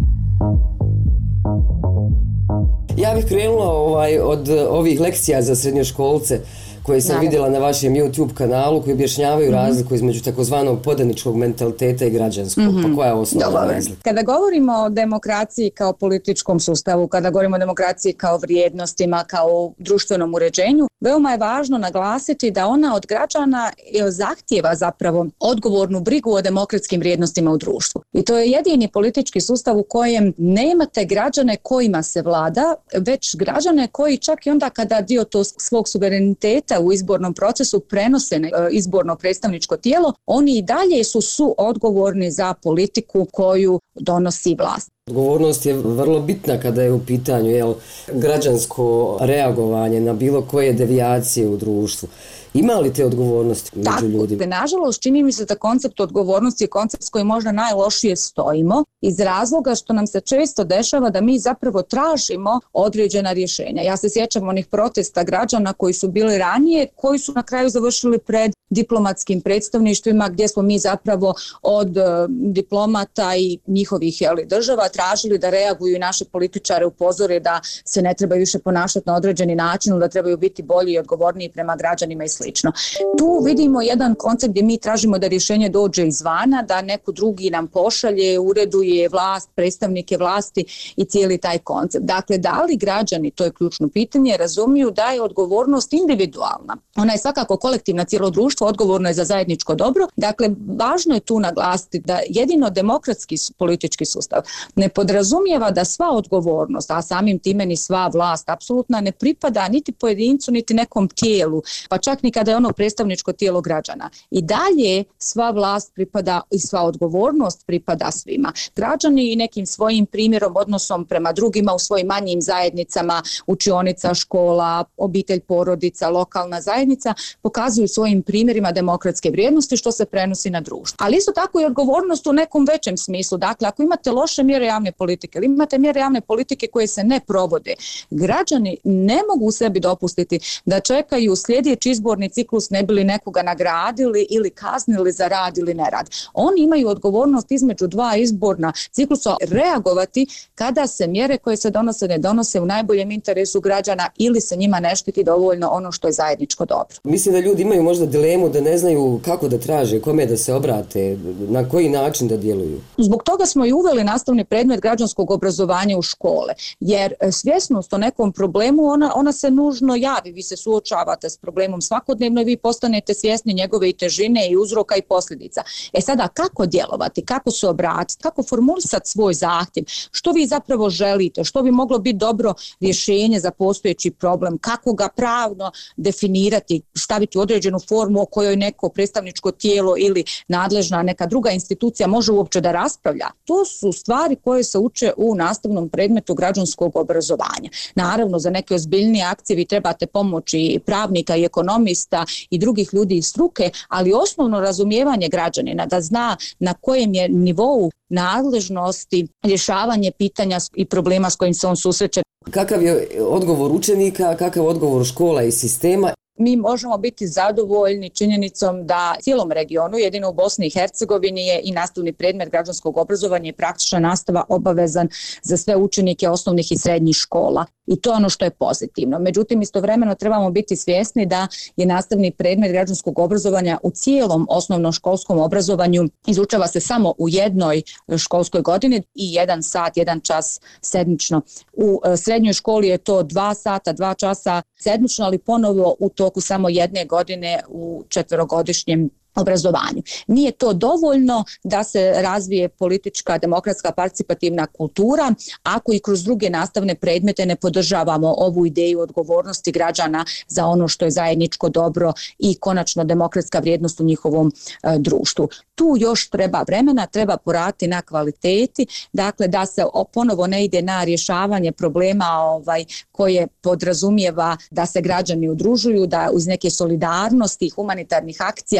S: Ja bih krenula ovaj, od ovih lekcija za srednjoškolce koje sam
J: Naravno.
S: vidjela na vašem YouTube kanalu, koji objašnjavaju
J: Mm-hmm.
S: razliku između takozvanog podaničkog mentaliteta i građanskog.
J: Mhm.
S: Pa koja je osnovna
J: Dobro.
S: razlika?
J: Kada govorimo o demokraciji kao političkom sustavu, kada govorimo o demokraciji kao vrijednostima, kao društvenom uređenju, veoma je važno naglasiti da ona od građana zahtijeva zapravo odgovornu brigu o demokratskim vrijednostima u društvu. I to je jedini politički sustav u kojem nemate građane kojima se vlada, već građane koji čak i onda kada dio to svog suvereniteta u izbornom procesu prenose na izborno predstavničko tijelo, oni i dalje su suodgovorni za politiku koju donosi vlast.
S: Odgovornost je vrlo bitna kada je u pitanju jel, građansko reagovanje na bilo koje devijacije u društvu. Ima li te odgovornosti među
J: Tako,
S: ljudima?
J: nažalost, čini mi se da koncept odgovornosti je koncept s kojim možda najlošije stojimo iz razloga što nam se često dešava da mi zapravo tražimo određena rješenja. Ja se sjećam onih protesta građana koji su bili ranije, koji su na kraju završili pred diplomatskim predstavništvima gdje smo mi zapravo od uh, diplomata i njihovih jeli, država tražili da reaguju i naše političare upozore da se ne trebaju više ponašati na određeni način, da trebaju biti bolji i odgovorniji prema građanima i slično. Tu vidimo jedan koncept gdje mi tražimo da rješenje dođe izvana, da neko drugi nam pošalje, ureduje vlast, predstavnike vlasti i cijeli taj koncept. Dakle, da li građani, to je ključno pitanje, razumiju da je odgovornost individualna. Ona je svakako kolektivna, cijelo društvo odgovorno je za zajedničko dobro. Dakle, važno je tu naglasiti da jedino demokratski politički sustav ne podrazumijeva da sva odgovornost, a samim time ni sva vlast apsolutna ne pripada niti pojedincu, niti nekom tijelu, pa čak ni kada je ono predstavničko tijelo građana. I dalje sva vlast pripada i sva odgovornost pripada svima. Građani i nekim svojim primjerom, odnosom prema drugima u svojim manjim zajednicama, učionica, škola, obitelj, porodica, lokalna zajednica, pokazuju svojim primjerima demokratske vrijednosti što se prenosi na društvo. Ali isto tako i odgovornost u nekom većem smislu. Dakle, ako imate loše mjere javne politike ili imate mjere javne politike koje se ne provode, građani ne mogu sebi dopustiti da čekaju sljedeći izborni ciklus ne bi li nekoga nagradili ili kaznili za rad ili nerad. Oni imaju odgovornost između dva izborna ciklusa reagovati kada se mjere koje se donose ne donose u najboljem interesu građana ili se njima ne štiti dovoljno ono što je zajedničko dobro.
S: Mislim da ljudi imaju možda dilemu da ne znaju kako da traže, kome da se obrate, na koji način da djeluju.
J: Zbog toga smo i uveli nastavni predmet građanskog obrazovanja u škole, jer svjesnost o nekom problemu, ona, ona se nužno javi, vi se suočavate s problemom svakodnevno i vi postanete svjesni njegove i težine i uzroka i posljedica. E sada, kako djelovati, kako se obratiti, kako formulisati svoj zahtjev, što vi zapravo želite, što bi moglo biti dobro rješenje za postojeći problem, kako ga pravno definirati, staviti u određenu formu o kojoj neko predstavničko tijelo ili nadležna neka druga institucija može uopće da raspravlja. To su stvari koje se uče u nastavnom predmetu građanskog obrazovanja. Naravno, za neke ozbiljnije akcije vi trebate pomoći pravnika i ekonomista i drugih ljudi iz struke, ali osnovno razumijevanje građanina da zna na kojem je nivou nadležnosti rješavanje pitanja i problema s kojim se on susreće.
S: Kakav je odgovor učenika, kakav je odgovor škola i sistema?
J: Mi možemo biti zadovoljni činjenicom da cijelom regionu, jedino u Bosni i Hercegovini, je i nastavni predmet građanskog obrazovanja i praktična nastava obavezan za sve učenike osnovnih i srednjih škola. I to je ono što je pozitivno. Međutim, istovremeno trebamo biti svjesni da je nastavni predmet građanskog obrazovanja u cijelom osnovnom školskom obrazovanju izučava se samo u jednoj školskoj godini i jedan sat, jedan čas sedmično. U srednjoj školi je to dva sata, dva časa sedmično, ali ponovo u toku samo jedne godine u četverogodišnjem obrazovanju. Nije to dovoljno da se razvije politička, demokratska, participativna kultura ako i kroz druge nastavne predmete ne podržavamo ovu ideju odgovornosti građana za ono što je zajedničko dobro i konačno demokratska vrijednost u njihovom e, društvu. Tu još treba vremena, treba poraditi na kvaliteti, dakle da se ponovo ne ide na rješavanje problema ovaj, koje podrazumijeva da se građani udružuju, da uz neke solidarnosti i humanitarnih akcija uspiju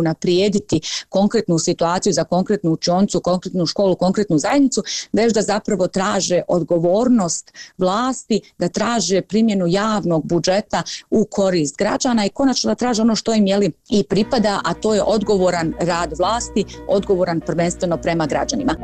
J: unaprijediti konkretnu situaciju za konkretnu učionicu, konkretnu školu, konkretnu zajednicu, već da zapravo traže odgovornost vlasti, da traže primjenu javnog budžeta u korist građana i konačno da traže ono što im jeli i pripada, a to je odgovoran rad vlasti, odgovoran prvenstveno prema građanima.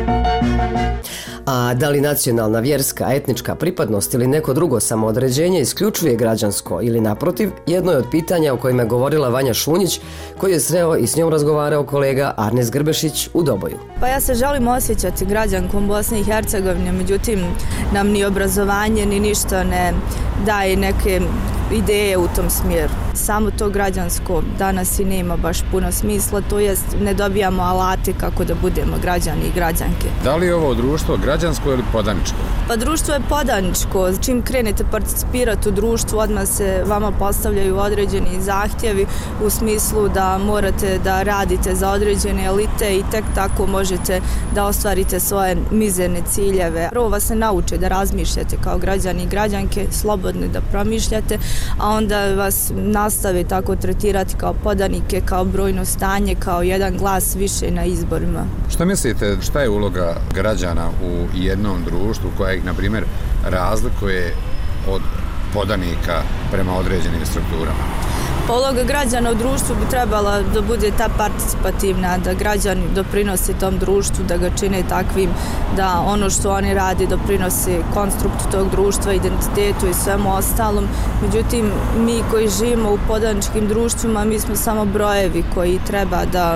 S: A da li nacionalna, vjerska, etnička pripadnost ili neko drugo samoodređenje isključuje građansko ili naprotiv, jedno je od pitanja o kojima je govorila Vanja Šunjić, koji je sreo i s njom razgovarao kolega Arnes Grbešić u Doboju.
K: Pa ja se želim osjećati građankom Bosne i Hercegovine, međutim nam ni obrazovanje ni ništa ne daje neke ideje u tom smjeru. Samo to građansko danas i nema baš puno smisla, to jest ne dobijamo alate kako da budemo građani i građanke.
L: Da li je ovo društvo građansko ili podaničko?
K: Pa društvo je podaničko. Čim krenete participirati u društvu, odmah se vama postavljaju određeni zahtjevi u smislu da morate da radite za određene elite i tek tako možete da ostvarite svoje mizerne ciljeve. Prvo vas se nauče da razmišljate kao građani i građanke, slobodni da promišljate, a onda vas nastave tako tretirati kao podanike, kao brojno stanje, kao jedan glas više na izborima.
L: Što mislite, šta je uloga građana u jednom društvu koja ih, na primjer, razlikuje od podanika prema određenim strukturama?
K: Uloga građana u društvu bi trebala da bude ta participativna, da građani doprinose tom društvu, da ga čine takvim, da ono što oni radi doprinose konstruktu tog društva, identitetu i svemu ostalom. Međutim, mi koji živimo u podaničkim društvima, mi smo samo brojevi koji treba da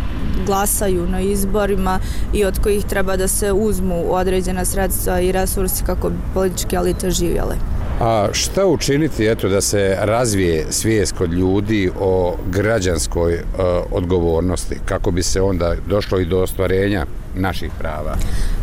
K: glasaju na izborima i od kojih treba da se uzmu određena sredstva i resursi kako bi političke elite živjele.
L: A šta učiniti, eto, da se razvije svijest kod ljudi o građanskoj e, odgovornosti, kako bi se onda došlo i do ostvarenja naših prava?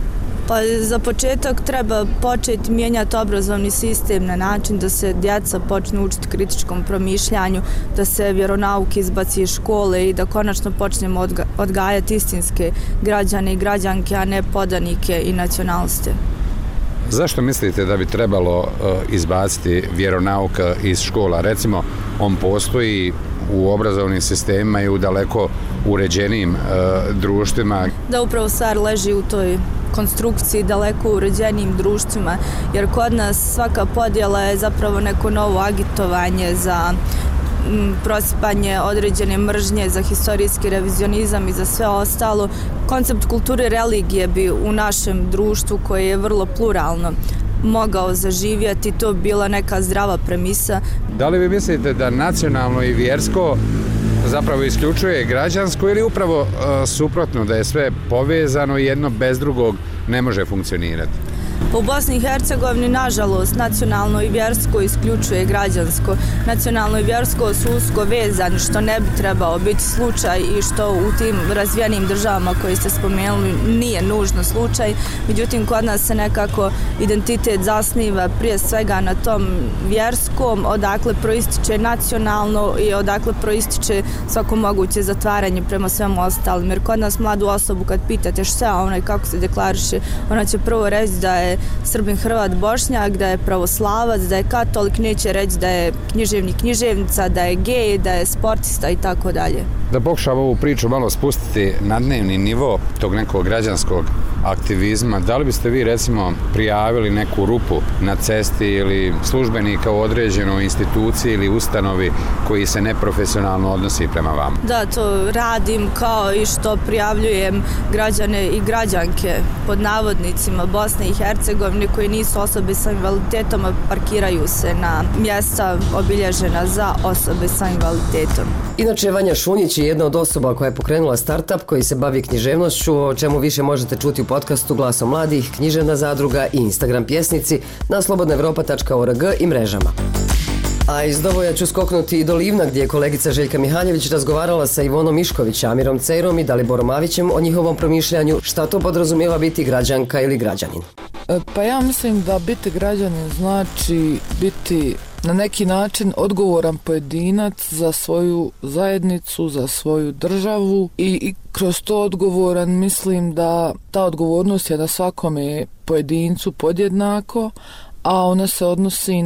K: Pa za početak treba početi mijenjati obrazovni sistem na način da se djeca počnu učiti kritičkom promišljanju, da se vjeronauk izbaci iz škole i da konačno počnemo odga- odgajati istinske građane i građanke, a ne podanike i nacionaliste.
L: Zašto mislite da bi trebalo uh, izbaciti vjeronauk iz škola? Recimo, on postoji u obrazovnim sistemima i u daleko uređenijim uh, društvima.
K: Da, upravo stvar leži u toj konstrukciji daleko uređenijim društvima, jer kod nas svaka podjela je zapravo neko novo agitovanje za prosipanje određene mržnje, za historijski revizionizam i za sve ostalo. Koncept kulture religije bi u našem društvu, koje je vrlo pluralno, mogao zaživjeti, to bila neka zdrava premisa.
L: Da li vi mislite da nacionalno i vjersko zapravo isključuje građansko ili upravo uh, suprotno, da je sve povezano i jedno bez drugog ne može funkcionirati?
K: U Bosni i Hercegovini, nažalost, nacionalno i vjersko isključuje građansko. Nacionalno i vjersko su usko vezani, što ne bi trebao biti slučaj i što u tim razvijenim državama koje ste spomenuli nije nužno slučaj. Međutim, kod nas se nekako identitet zasniva prije svega na tom vjerskom, odakle proističe nacionalno i odakle proističe svako moguće zatvaranje prema svemu ostalim. Jer kod nas mladu osobu kad pitate šta ona i kako se deklariše, ona će prvo reći da je Srbin, Hrvat, Bošnjak, da je pravoslavac, da je katolik, neće reći da je književnik, književnica, da je gej, da je sportista i tako dalje.
L: Da pokušam ovu priču malo spustiti na dnevni nivo tog nekog građanskog aktivizma, da li biste vi recimo prijavili neku rupu na cesti ili službenika u određenoj instituciji ili ustanovi koji se neprofesionalno odnosi prema vama?
K: Da, to radim, kao i što prijavljujem građane i građanke pod navodnicima Bosne i Hercegovine koji nisu osobe sa invaliditetom, a parkiraju se na mjesta obilježena za osobe sa invaliditetom.
S: Inače, Vanja Šunjić je jedna od osoba koja je pokrenula startup koji se bavi književnošću, o čemu više možete čuti u podcastu Glasom mladih, Književna zadruga i Instagram pjesnici na slobodna evropa tačka org i mrežama. A iz Doboja ću skoknuti i do Livna, gdje je kolegica Željka Mihaljević razgovarala sa Ivonom Mišković, Amirom Cejrom i Daliborom Avićem o njihovom promišljanju šta to podrazumijeva biti građanka ili građanin.
M: Pa ja mislim da biti građanin znači biti na neki način odgovoran pojedinac za svoju zajednicu, za svoju državu i, i kroz to odgovoran mislim da ta odgovornost je na svakome pojedincu podjednako, a ona se odnosi na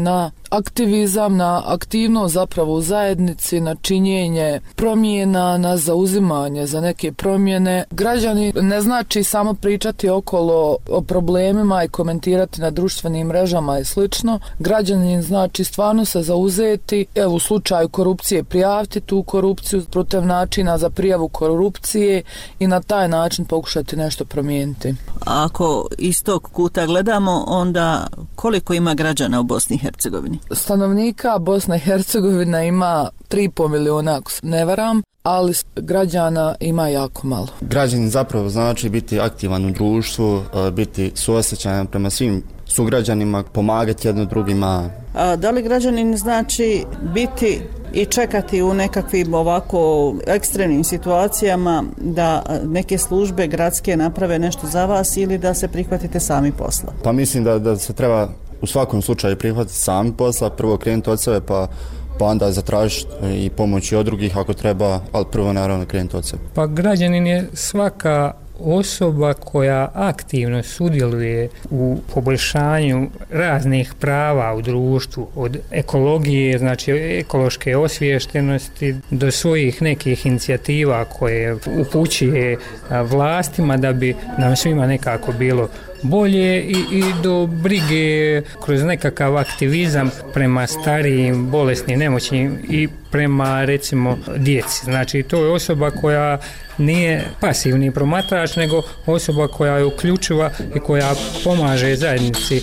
M: aktivizam, na aktivnost zapravo u zajednici, na činjenje promjena, na zauzimanje za neke promjene. Građani ne znači samo pričati okolo o problemima i komentirati na društvenim mrežama i slično. Građanin znači stvarno se zauzeti, evo u slučaju korupcije prijaviti tu korupciju protiv načina za prijavu korupcije i na taj način pokušati nešto promijeniti.
N: Ako iz tog kuta gledamo, onda koliko ima građana u Bosni i Hercegovini?
M: Stanovnika Bosna i Hercegovina ima tri i pol miliona, ako se ne varam, ali građana ima jako malo.
O: Građanin zapravo znači biti aktivan u društvu, biti suosjećajan prema svim sugrađanima, pomagati jedno drugima.
N: A da li građanin znači biti i čekati u nekakvim ovako ekstremnim situacijama da neke službe gradske naprave nešto za vas ili da se prihvatite sami posla?
O: Pa mislim da, da se treba u svakom slučaju prihvatiti sami posla, prvo krenuti od sebe pa pa onda zatražiti i pomoći od drugih ako treba, ali prvo naravno krenuti od sebe.
P: Pa građanin je svaka osoba koja aktivno sudjeluje u poboljšanju raznih prava u društvu, od ekologije, znači ekološke osviještenosti, do svojih nekih inicijativa koje upućuje vlastima da bi nam svima nekako bilo bolje i, i do brige kroz nekakav aktivizam prema starijim, bolesnim, nemoćnim i prema recimo djeci. Znači to je osoba koja nije pasivni promatrač, nego osoba koja je uključiva i koja pomaže zajednici.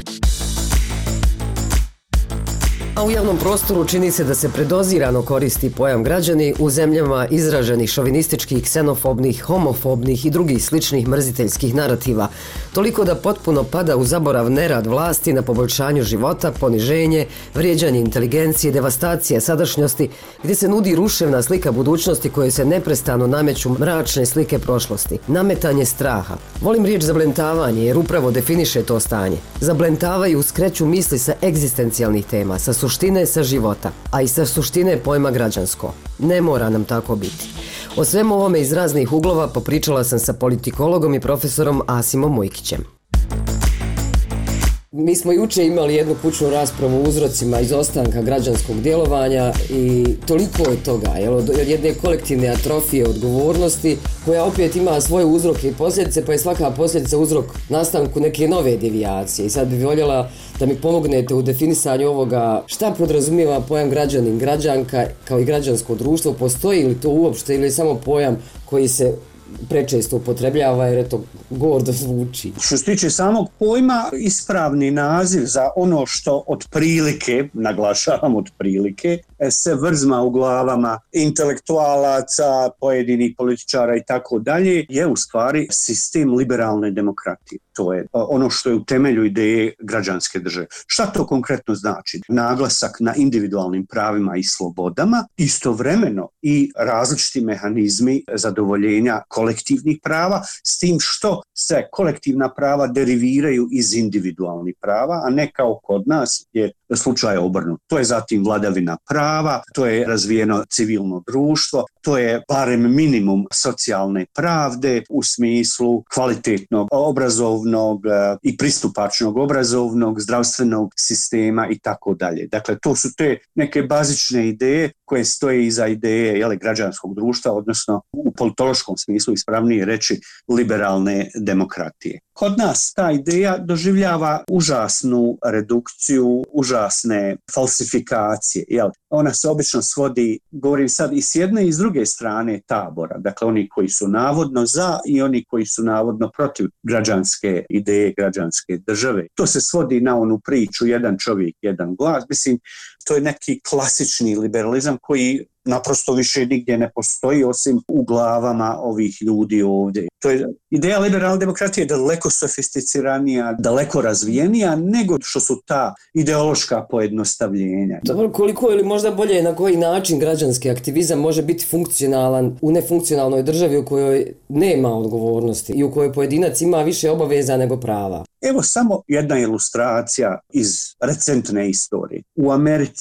S: A u javnom prostoru čini se da se predozirano koristi pojam građani u zemljama izraženih šovinističkih, ksenofobnih, homofobnih i drugih sličnih mrziteljskih narativa, toliko da potpuno pada u zaborav nerad vlasti na poboljšanju života, poniženje, vrijeđanje inteligencije, devastacija sadašnjosti, gdje se nudi ruševna slika budućnosti koje se neprestano nameću mračne slike prošlosti, nametanje straha. Volim riječ zablentavanje jer upravo definiše to stanje. Zablentavaju, skreću misli sa egzistencijalnih tema, sa suštine, sa života, a i sa suštine pojma građansko. Ne mora nam tako biti. O svemu ovome iz raznih uglova popričala sam sa politikologom i profesorom Asimom Mujkićem. Mi smo juče imali jednu kućnu raspravu o uzrocima izostanka građanskog djelovanja i toliko je toga, jel, od jedne kolektivne atrofije odgovornosti koja opet ima svoje uzroke i posljedice, pa je svaka posljedica uzrok nastanku neke nove devijacije. I sad bih voljela da mi pomognete u definisanju ovoga šta podrazumijeva pojam građanin, građanka kao i građansko društvo, postoji li to uopšte ili je samo pojam koji se prečesto upotrebljava jer eto gordo zvuči.
Q: Što se tiče samog pojma, ispravni naziv za ono što otprilike, naglašavam otprilike, se vrzma u glavama intelektualaca, pojedinih političara i tako dalje, je u stvari sistem liberalne demokratije. To je ono što je u temelju ideje građanske države. Šta to konkretno znači? Naglasak na individualnim pravima i slobodama, istovremeno i različiti mehanizmi zadovoljenja kolektivnih prava, s tim što se kolektivna prava deriviraju iz individualnih prava, a ne kao kod nas je slučaj obrnut. To je zatim vladavina prava, to je razvijeno civilno društvo, to je barem minimum socijalne pravde u smislu kvalitetnog obrazovnog i pristupačnog obrazovnog, zdravstvenog sistema i tako dalje. Dakle, to su te neke bazične ideje koje stoje iza ideje jele, građanskog društva, odnosno u politološkom smislu ispravnije reći liberalne demokratije. Kod nas ta ideja doživljava užasnu redukciju, užasne falsifikacije. Jel? Ona se obično svodi, govorim sad, i s jedne i s druge strane tabora. Dakle, oni koji su navodno za i oni koji su navodno protiv građanske ideje, građanske države. To se svodi na onu priču jedan čovjek, jedan glas. Mislim, to je neki klasični liberalizam koji naprosto više nigdje ne postoji osim u glavama ovih ljudi ovdje. To je ideja liberalne demokratije daleko sofisticiranija, daleko razvijenija nego što su ta ideološka pojednostavljenja.
S: Dobro, koliko ili možda bolje na koji način građanski aktivizam može biti funkcionalan u nefunkcionalnoj državi u kojoj nema odgovornosti i u kojoj pojedinac ima više obaveza nego prava?
Q: Evo samo jedna ilustracija iz recentne istorije. U Americi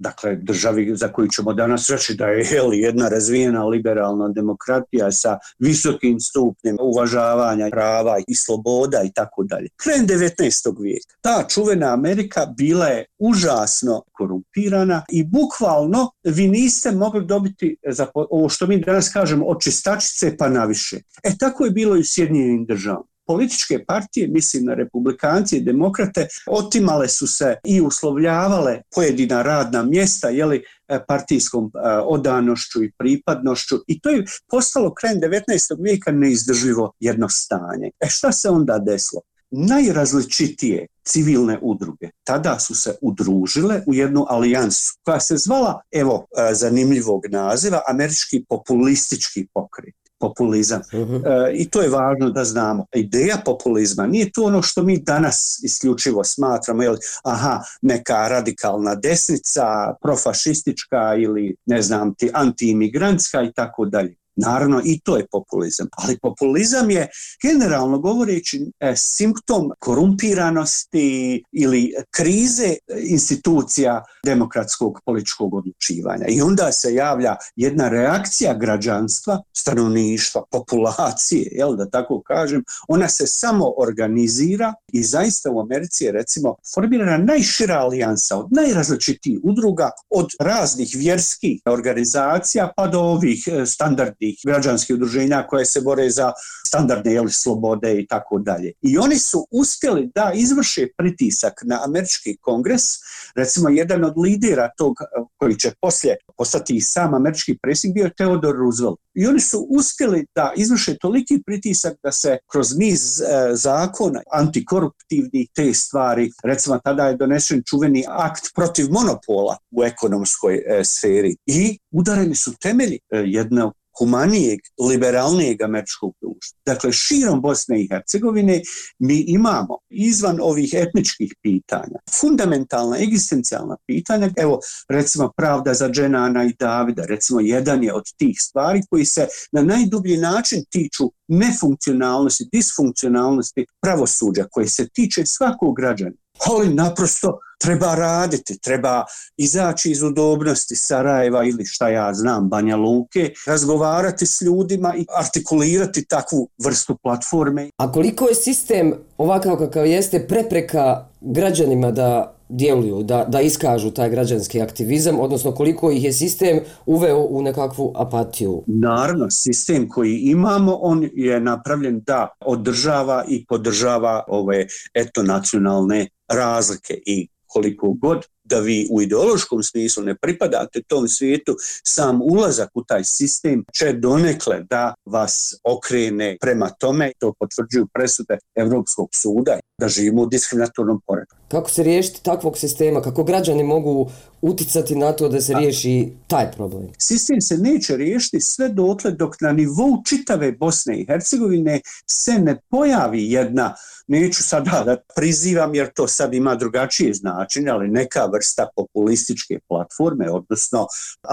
Q: dakle državi za koju ćemo danas reći da je jel, jedna razvijena liberalna demokratija sa visokim stupnjem uvažavanja prava i sloboda i tako dalje. Krajem devetnaestog vijeka ta čuvena Amerika bila je užasno korumpirana i bukvalno vi niste mogli dobiti za ovo što mi danas kažemo od čistačice pa naviše. E tako je bilo i u Sjedinjenim državama. Političke partije, mislim na republikanci i demokrate, otimale su se i uslovljavale pojedina radna mjesta jeli, partijskom odanošću i pripadnošću i to je postalo krajem devetnaestog vijeka neizdrživo jedno stanje. E šta se onda desilo? Najrazličitije civilne udruge tada su se udružile u jednu alijansu koja se zvala, evo zanimljivog naziva, Američki populistički pokret. Populizam. Uh-huh. E, I to je važno da znamo. Ideja populizma nije to ono što mi danas isključivo smatramo, jel, aha, neka radikalna desnica, profašistička ili ne znam ti antiimigrantska i tako dalje. Naravno i to je populizam, ali populizam je generalno govoreći e, simptom korumpiranosti ili krize institucija demokratskog političkog odlučivanja. I onda se javlja jedna reakcija građanstva, stanovništva, populacije, jel da tako kažem, ona se samo organizira i zaista u Americi je recimo formirana najšira alijansa od najrazličitijih udruga, od raznih vjerskih organizacija pa do ovih standardnih građanskih udruženja koje se bore za standardne jel, slobode i tako dalje. I oni su uspjeli da izvrše pritisak na američki kongres, recimo jedan od lidera tog koji će poslije postati i sam američki predsjednik bio je Theodore Roosevelt. I oni su uspjeli da izvrše toliki pritisak da se kroz niz e, zakona antikoruptivnih te stvari, recimo tada je donesen čuveni akt protiv monopola u ekonomskoj e, sferi i udareni su temelji e, jednog humanijeg, liberalnijeg američkog društva. Dakle, širom Bosne i Hercegovine mi imamo izvan ovih etničkih pitanja, fundamentalna, egzistencijalna pitanja, evo recimo pravda za Dženana i Davida, recimo jedan je od tih stvari koji se na najdublji način tiču nefunkcionalnosti, disfunkcionalnosti pravosuđa koje se tiče svakog građana. Ali naprosto treba raditi, treba izaći iz udobnosti Sarajeva ili šta ja znam, Banja Luke, razgovarati s ljudima i artikulirati takvu vrstu platforme.
S: A koliko je sistem ovakav kakav jeste prepreka građanima da djeluju, da, da iskažu taj građanski aktivizam, odnosno koliko ih je sistem uveo u nekakvu apatiju?
Q: Naravno, sistem koji imamo, on je napravljen da održava i podržava ove etnonacionalne razlike i koliko god da vi u ideološkom smislu ne pripadate tom svijetu, sam ulazak u taj sistem će donekle da vas okrene prema tome, to potvrđuju presude Evropskog suda, da živimo u diskriminatornom poredku.
S: Kako se riješiti takvog sistema? Kako građani mogu uticati na to da se riješi taj problem?
Q: Sistem se neće riješiti sve dotle dok na nivou čitave Bosne i Hercegovine se ne pojavi jedna, neću sada da prizivam jer to sad ima drugačije značenje, ali neka vrsta populističke platforme, odnosno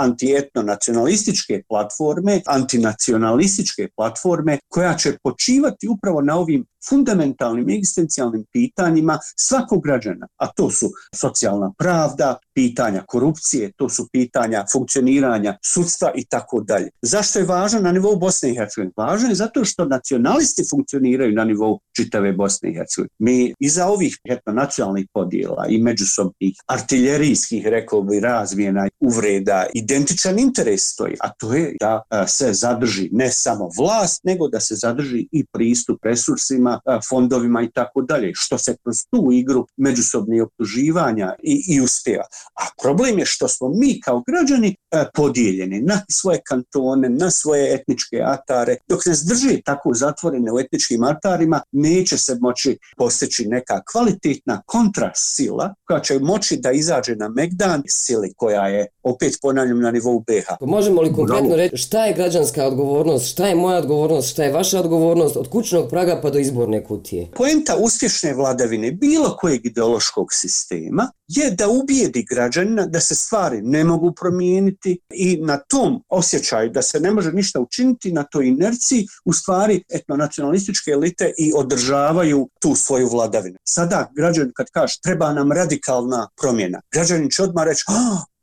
Q: antietno-nacionalističke platforme, antinacionalističke platforme koja će počivati upravo na ovim fundamentalnim egzistencijalnim pitanjima svakog građana, a to su socijalna pravda, pitanja korupcije, to su pitanja funkcioniranja sudstva i tako dalje. Zašto je važno na nivou Bosne i Hercegovine? Važno je zato što nacionalisti funkcioniraju na nivou čitave Bosne i Hercegovine. Mi iza ovih etnonacionalnih podjela i međusobnih artiljerijskih, rekao bi, razmjena uvreda, identičan interes stoji, a to je da se zadrži ne samo vlast, nego da se zadrži i pristup resursima, fondovima i tako dalje, što se kroz tu igru međusobnih optuživanja i, i uspjeva. A problem je što smo mi kao građani e, podijeljeni na svoje kantone, na svoje etničke atare. Dok ne zdrži tako zatvorene u etničkim atarima, neće se moći postići neka kvalitetna kontrasila koja će moći da izađe na megdan sili koja je, opet ponavljam, na nivou B iH.
S: Možemo li konkretno reći šta je građanska odgovornost, šta je moja odgovornost, šta je vaša odgovornost od kućnog praga pa do izborne kutije?
Q: Poenta uspješne vladavine bilo kojeg ideološkog sistema je da ubijedi građanina da se stvari ne mogu promijeniti i na tom osjećaju da se ne može ništa učiniti, na toj inerciji u stvari etnonacionalističke elite i održavaju tu svoju vladavinu. Sada građanin kad kaže treba nam radikalna promjena, građanin će odmah reći ah,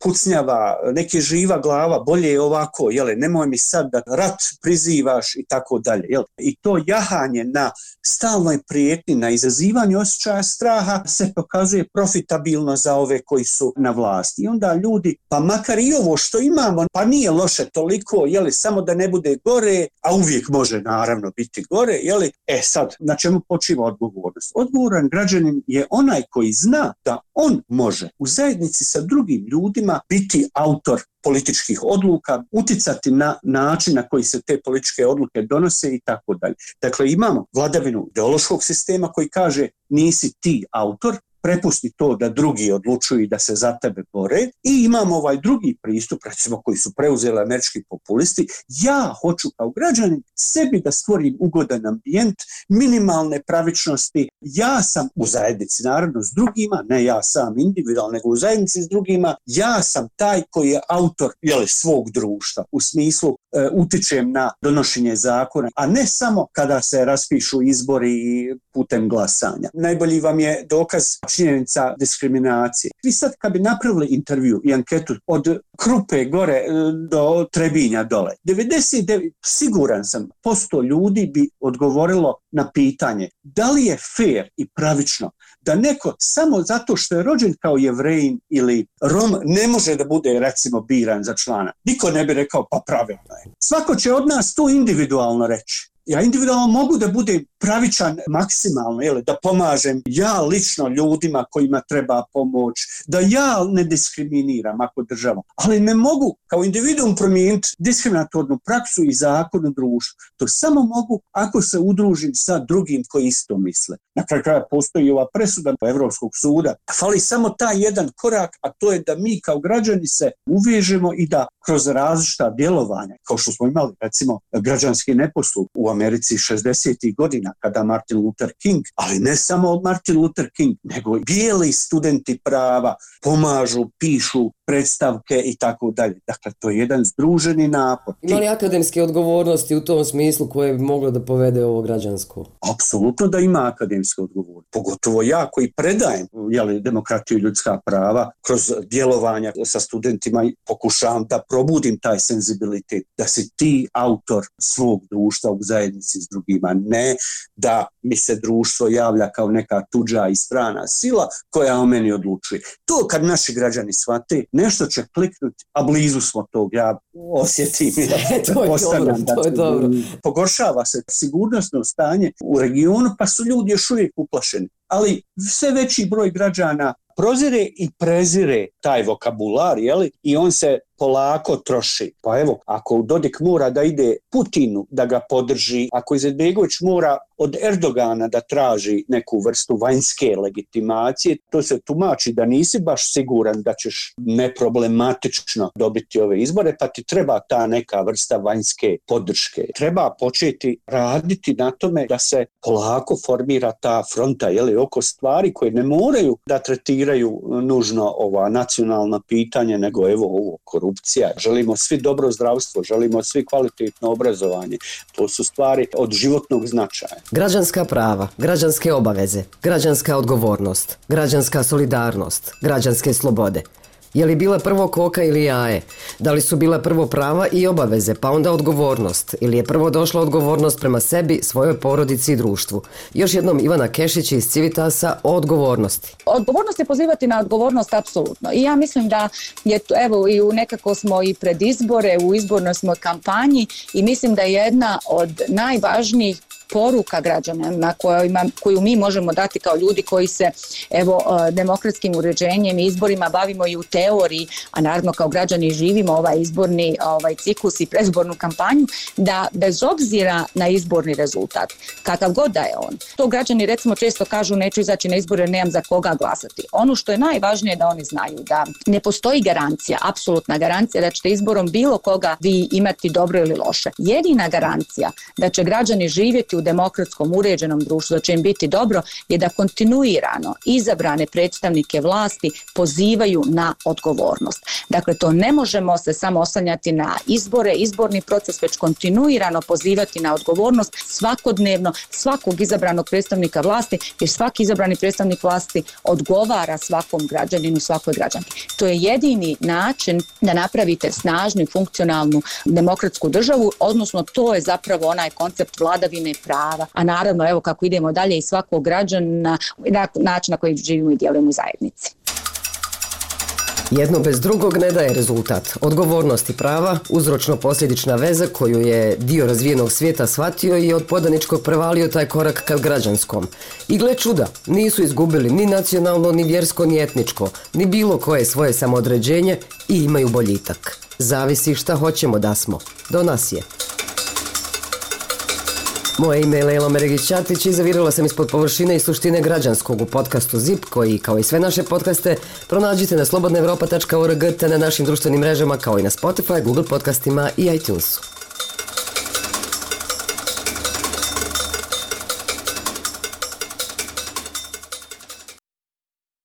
Q: kucnjava, neki živa glava, bolje je ovako, jele, nemoj mi sad da rat prizivaš i tako dalje. Jel? I to jahanje na stalnoj prijetnji, na izazivanje osjećaja straha se pokazuje profitabilno za ove koji su na vlasti. I onda ljudi, pa makar i ovo što imamo, pa nije loše toliko, jeli, samo da ne bude gore, a uvijek može naravno biti gore, jeli, e sad, na čemu počiva odgovornost? Odgovoran građanin je onaj koji zna da on može u zajednici sa drugim ljudima biti autor političkih odluka, uticati na način na koji se te političke odluke donose i tako dalje. Dakle, imamo vladavinu ideološkog sistema koji kaže nisi ti autor, prepusti to da drugi odlučuju i da se za tebe bore, i imamo ovaj drugi pristup, recimo koji su preuzeli američki populisti, ja hoću kao građanin sebi da stvorim ugodan ambijent, minimalne pravičnosti, ja sam u zajednici naravno s drugima, ne ja sam individualno, nego u zajednici s drugima, ja sam taj koji je autor jeli, svog društva, u smislu e, utičem na donošenje zakona, a ne samo kada se raspišu izbori putem glasanja. Najbolji vam je dokaz činjenica diskriminacije. Vi sad kad bi napravili intervju i anketu od Krupe gore do Trebinja dole, devedeset devet siguran sam posto ljudi bi odgovorilo na pitanje da li je fair i pravično da neko samo zato što je rođen kao Jevrejin ili Rom ne može da bude recimo biran za člana. Niko ne bi rekao pa pravilno je. Svako će od nas to individualno reći. Ja individualno mogu da budem pravičan maksimalno, jel, da pomažem ja lično ljudima kojima treba pomoć, da ja ne diskriminiram ako država, ali ne mogu kao individuum promijeniti diskriminatornu praksu i zakon u društvu. To samo mogu ako se udružim sa drugim koji isto misle. Na kraju kraja postoji ova presuda Evropskog suda. Fali samo taj jedan korak, a to je da mi kao građani se uvežemo i da kroz različita djelovanja, kao što smo imali recimo građanski neposluh u Americi šezdesetih godina kada Martin Luther King, ali ne samo Martin Luther King, nego bijeli studenti prava pomažu, pišu predstavke i tako dalje. Dakle, to je jedan združeni napor.
S: Ima li akademske odgovornosti u tom smislu koje bi moglo da povede ovo građansko?
Q: Apsolutno da ima akademske odgovornosti. Pogotovo ja koji predajem jeli, demokratiju i ljudska prava kroz djelovanja sa studentima i pokušavam da probudim taj senzibilitet, da si ti autor svog društva u zajednici s drugima, ne da mi se društvo javlja kao neka tuđa i strana sila koja o meni odlučuje. To kad naši građani shvate, nešto će kliknuti, a blizu smo tog, ja osjetim. Ja
S: to je dobro, to je dobro.
Q: Pogoršava se sigurnosno stanje u regionu, pa su ljudi još uvijek uplašeni. Ali sve veći broj građana prozire i prezire taj vokabular, jeli? I on se polako troši. Pa evo, ako Dodik mora da ide Putinu da ga podrži, ako Izetbegović mora od Erdogana da traži neku vrstu vanjske legitimacije, to se tumači da nisi baš siguran da ćeš neproblematično dobiti ove izbore, pa ti treba ta neka vrsta vanjske podrške. Treba početi raditi na tome da se polako formira ta fronta, jeli, oko stvari koje ne moraju da tretiraju nužno ova nacionalna pitanja, nego evo ovo korupcija. Želimo svi dobro zdravstvo, želimo svi kvalitetno obrazovanje. To su stvari od životnog značaja.
S: Građanska prava, građanske obaveze, građanska odgovornost, građanska solidarnost, građanske slobode. Je li bila prvo koka ili jaje? Da li su bila prvo prava i obaveze, pa onda odgovornost? Ili je prvo došla odgovornost prema sebi, svojoj porodici i društvu? Još jednom Ivana Kešić iz Civitasa o odgovornosti.
J: Odgovornost je pozivati na odgovornost apsolutno. I ja mislim da je, evo, i u nekako smo i pred izbore, u izbornoj smo kampanji i mislim da je jedna od najvažnijih poruka građanima kojima, koju mi možemo dati kao ljudi koji se evo demokratskim uređenjem i izborima bavimo i u teoriji, a naravno kao građani živimo ovaj izborni ovaj ciklus i predizbornu kampanju, da bez obzira na izborni rezultat, kakav god da je on, to građani recimo često kažu neću izaći na izbore, nemam za koga glasati. Ono što je najvažnije da oni znaju da ne postoji garancija, apsolutna garancija da ćete izborom bilo koga vi imati dobro ili loše. Jedina garancija da će građani živjeti živjeti u demokratskom uređenom društvu, da će im biti dobro, je da kontinuirano izabrane predstavnike vlasti pozivaju na odgovornost. Dakle, to ne možemo se samo oslanjati na izbore, izborni proces, već kontinuirano pozivati na odgovornost svakodnevno svakog izabranog predstavnika vlasti, jer svaki izabrani predstavnik vlasti odgovara svakom građaninu, svakoj građanki. To je jedini način da napravite snažnu i funkcionalnu demokratsku državu, odnosno to je zapravo onaj koncept vladavine prava, a naravno evo kako idemo dalje i svakog građana na način na koji živimo i djelujemo u zajednici.
S: Jedno bez drugog ne daje rezultat. Odgovornost i prava, uzročno-posljedična veza koju je dio razvijenog svijeta shvatio i od podaničkog prevalio taj korak ka građanskom. I gle čuda, nisu izgubili ni nacionalno, ni vjersko, ni etničko, ni bilo koje svoje samoodređenje i imaju boljitak. Zavisi šta hoćemo da smo. Do nas je. Moje ime je Lejla Meregić-Ćatić i zavirila sam ispod površine i suštine građanskog u podcastu zip, koji, kao i sve naše podcaste, pronađite na slobodna evropa tačka org te na našim društvenim mrežama, kao i na Spotify, Google podcastima i iTunesu.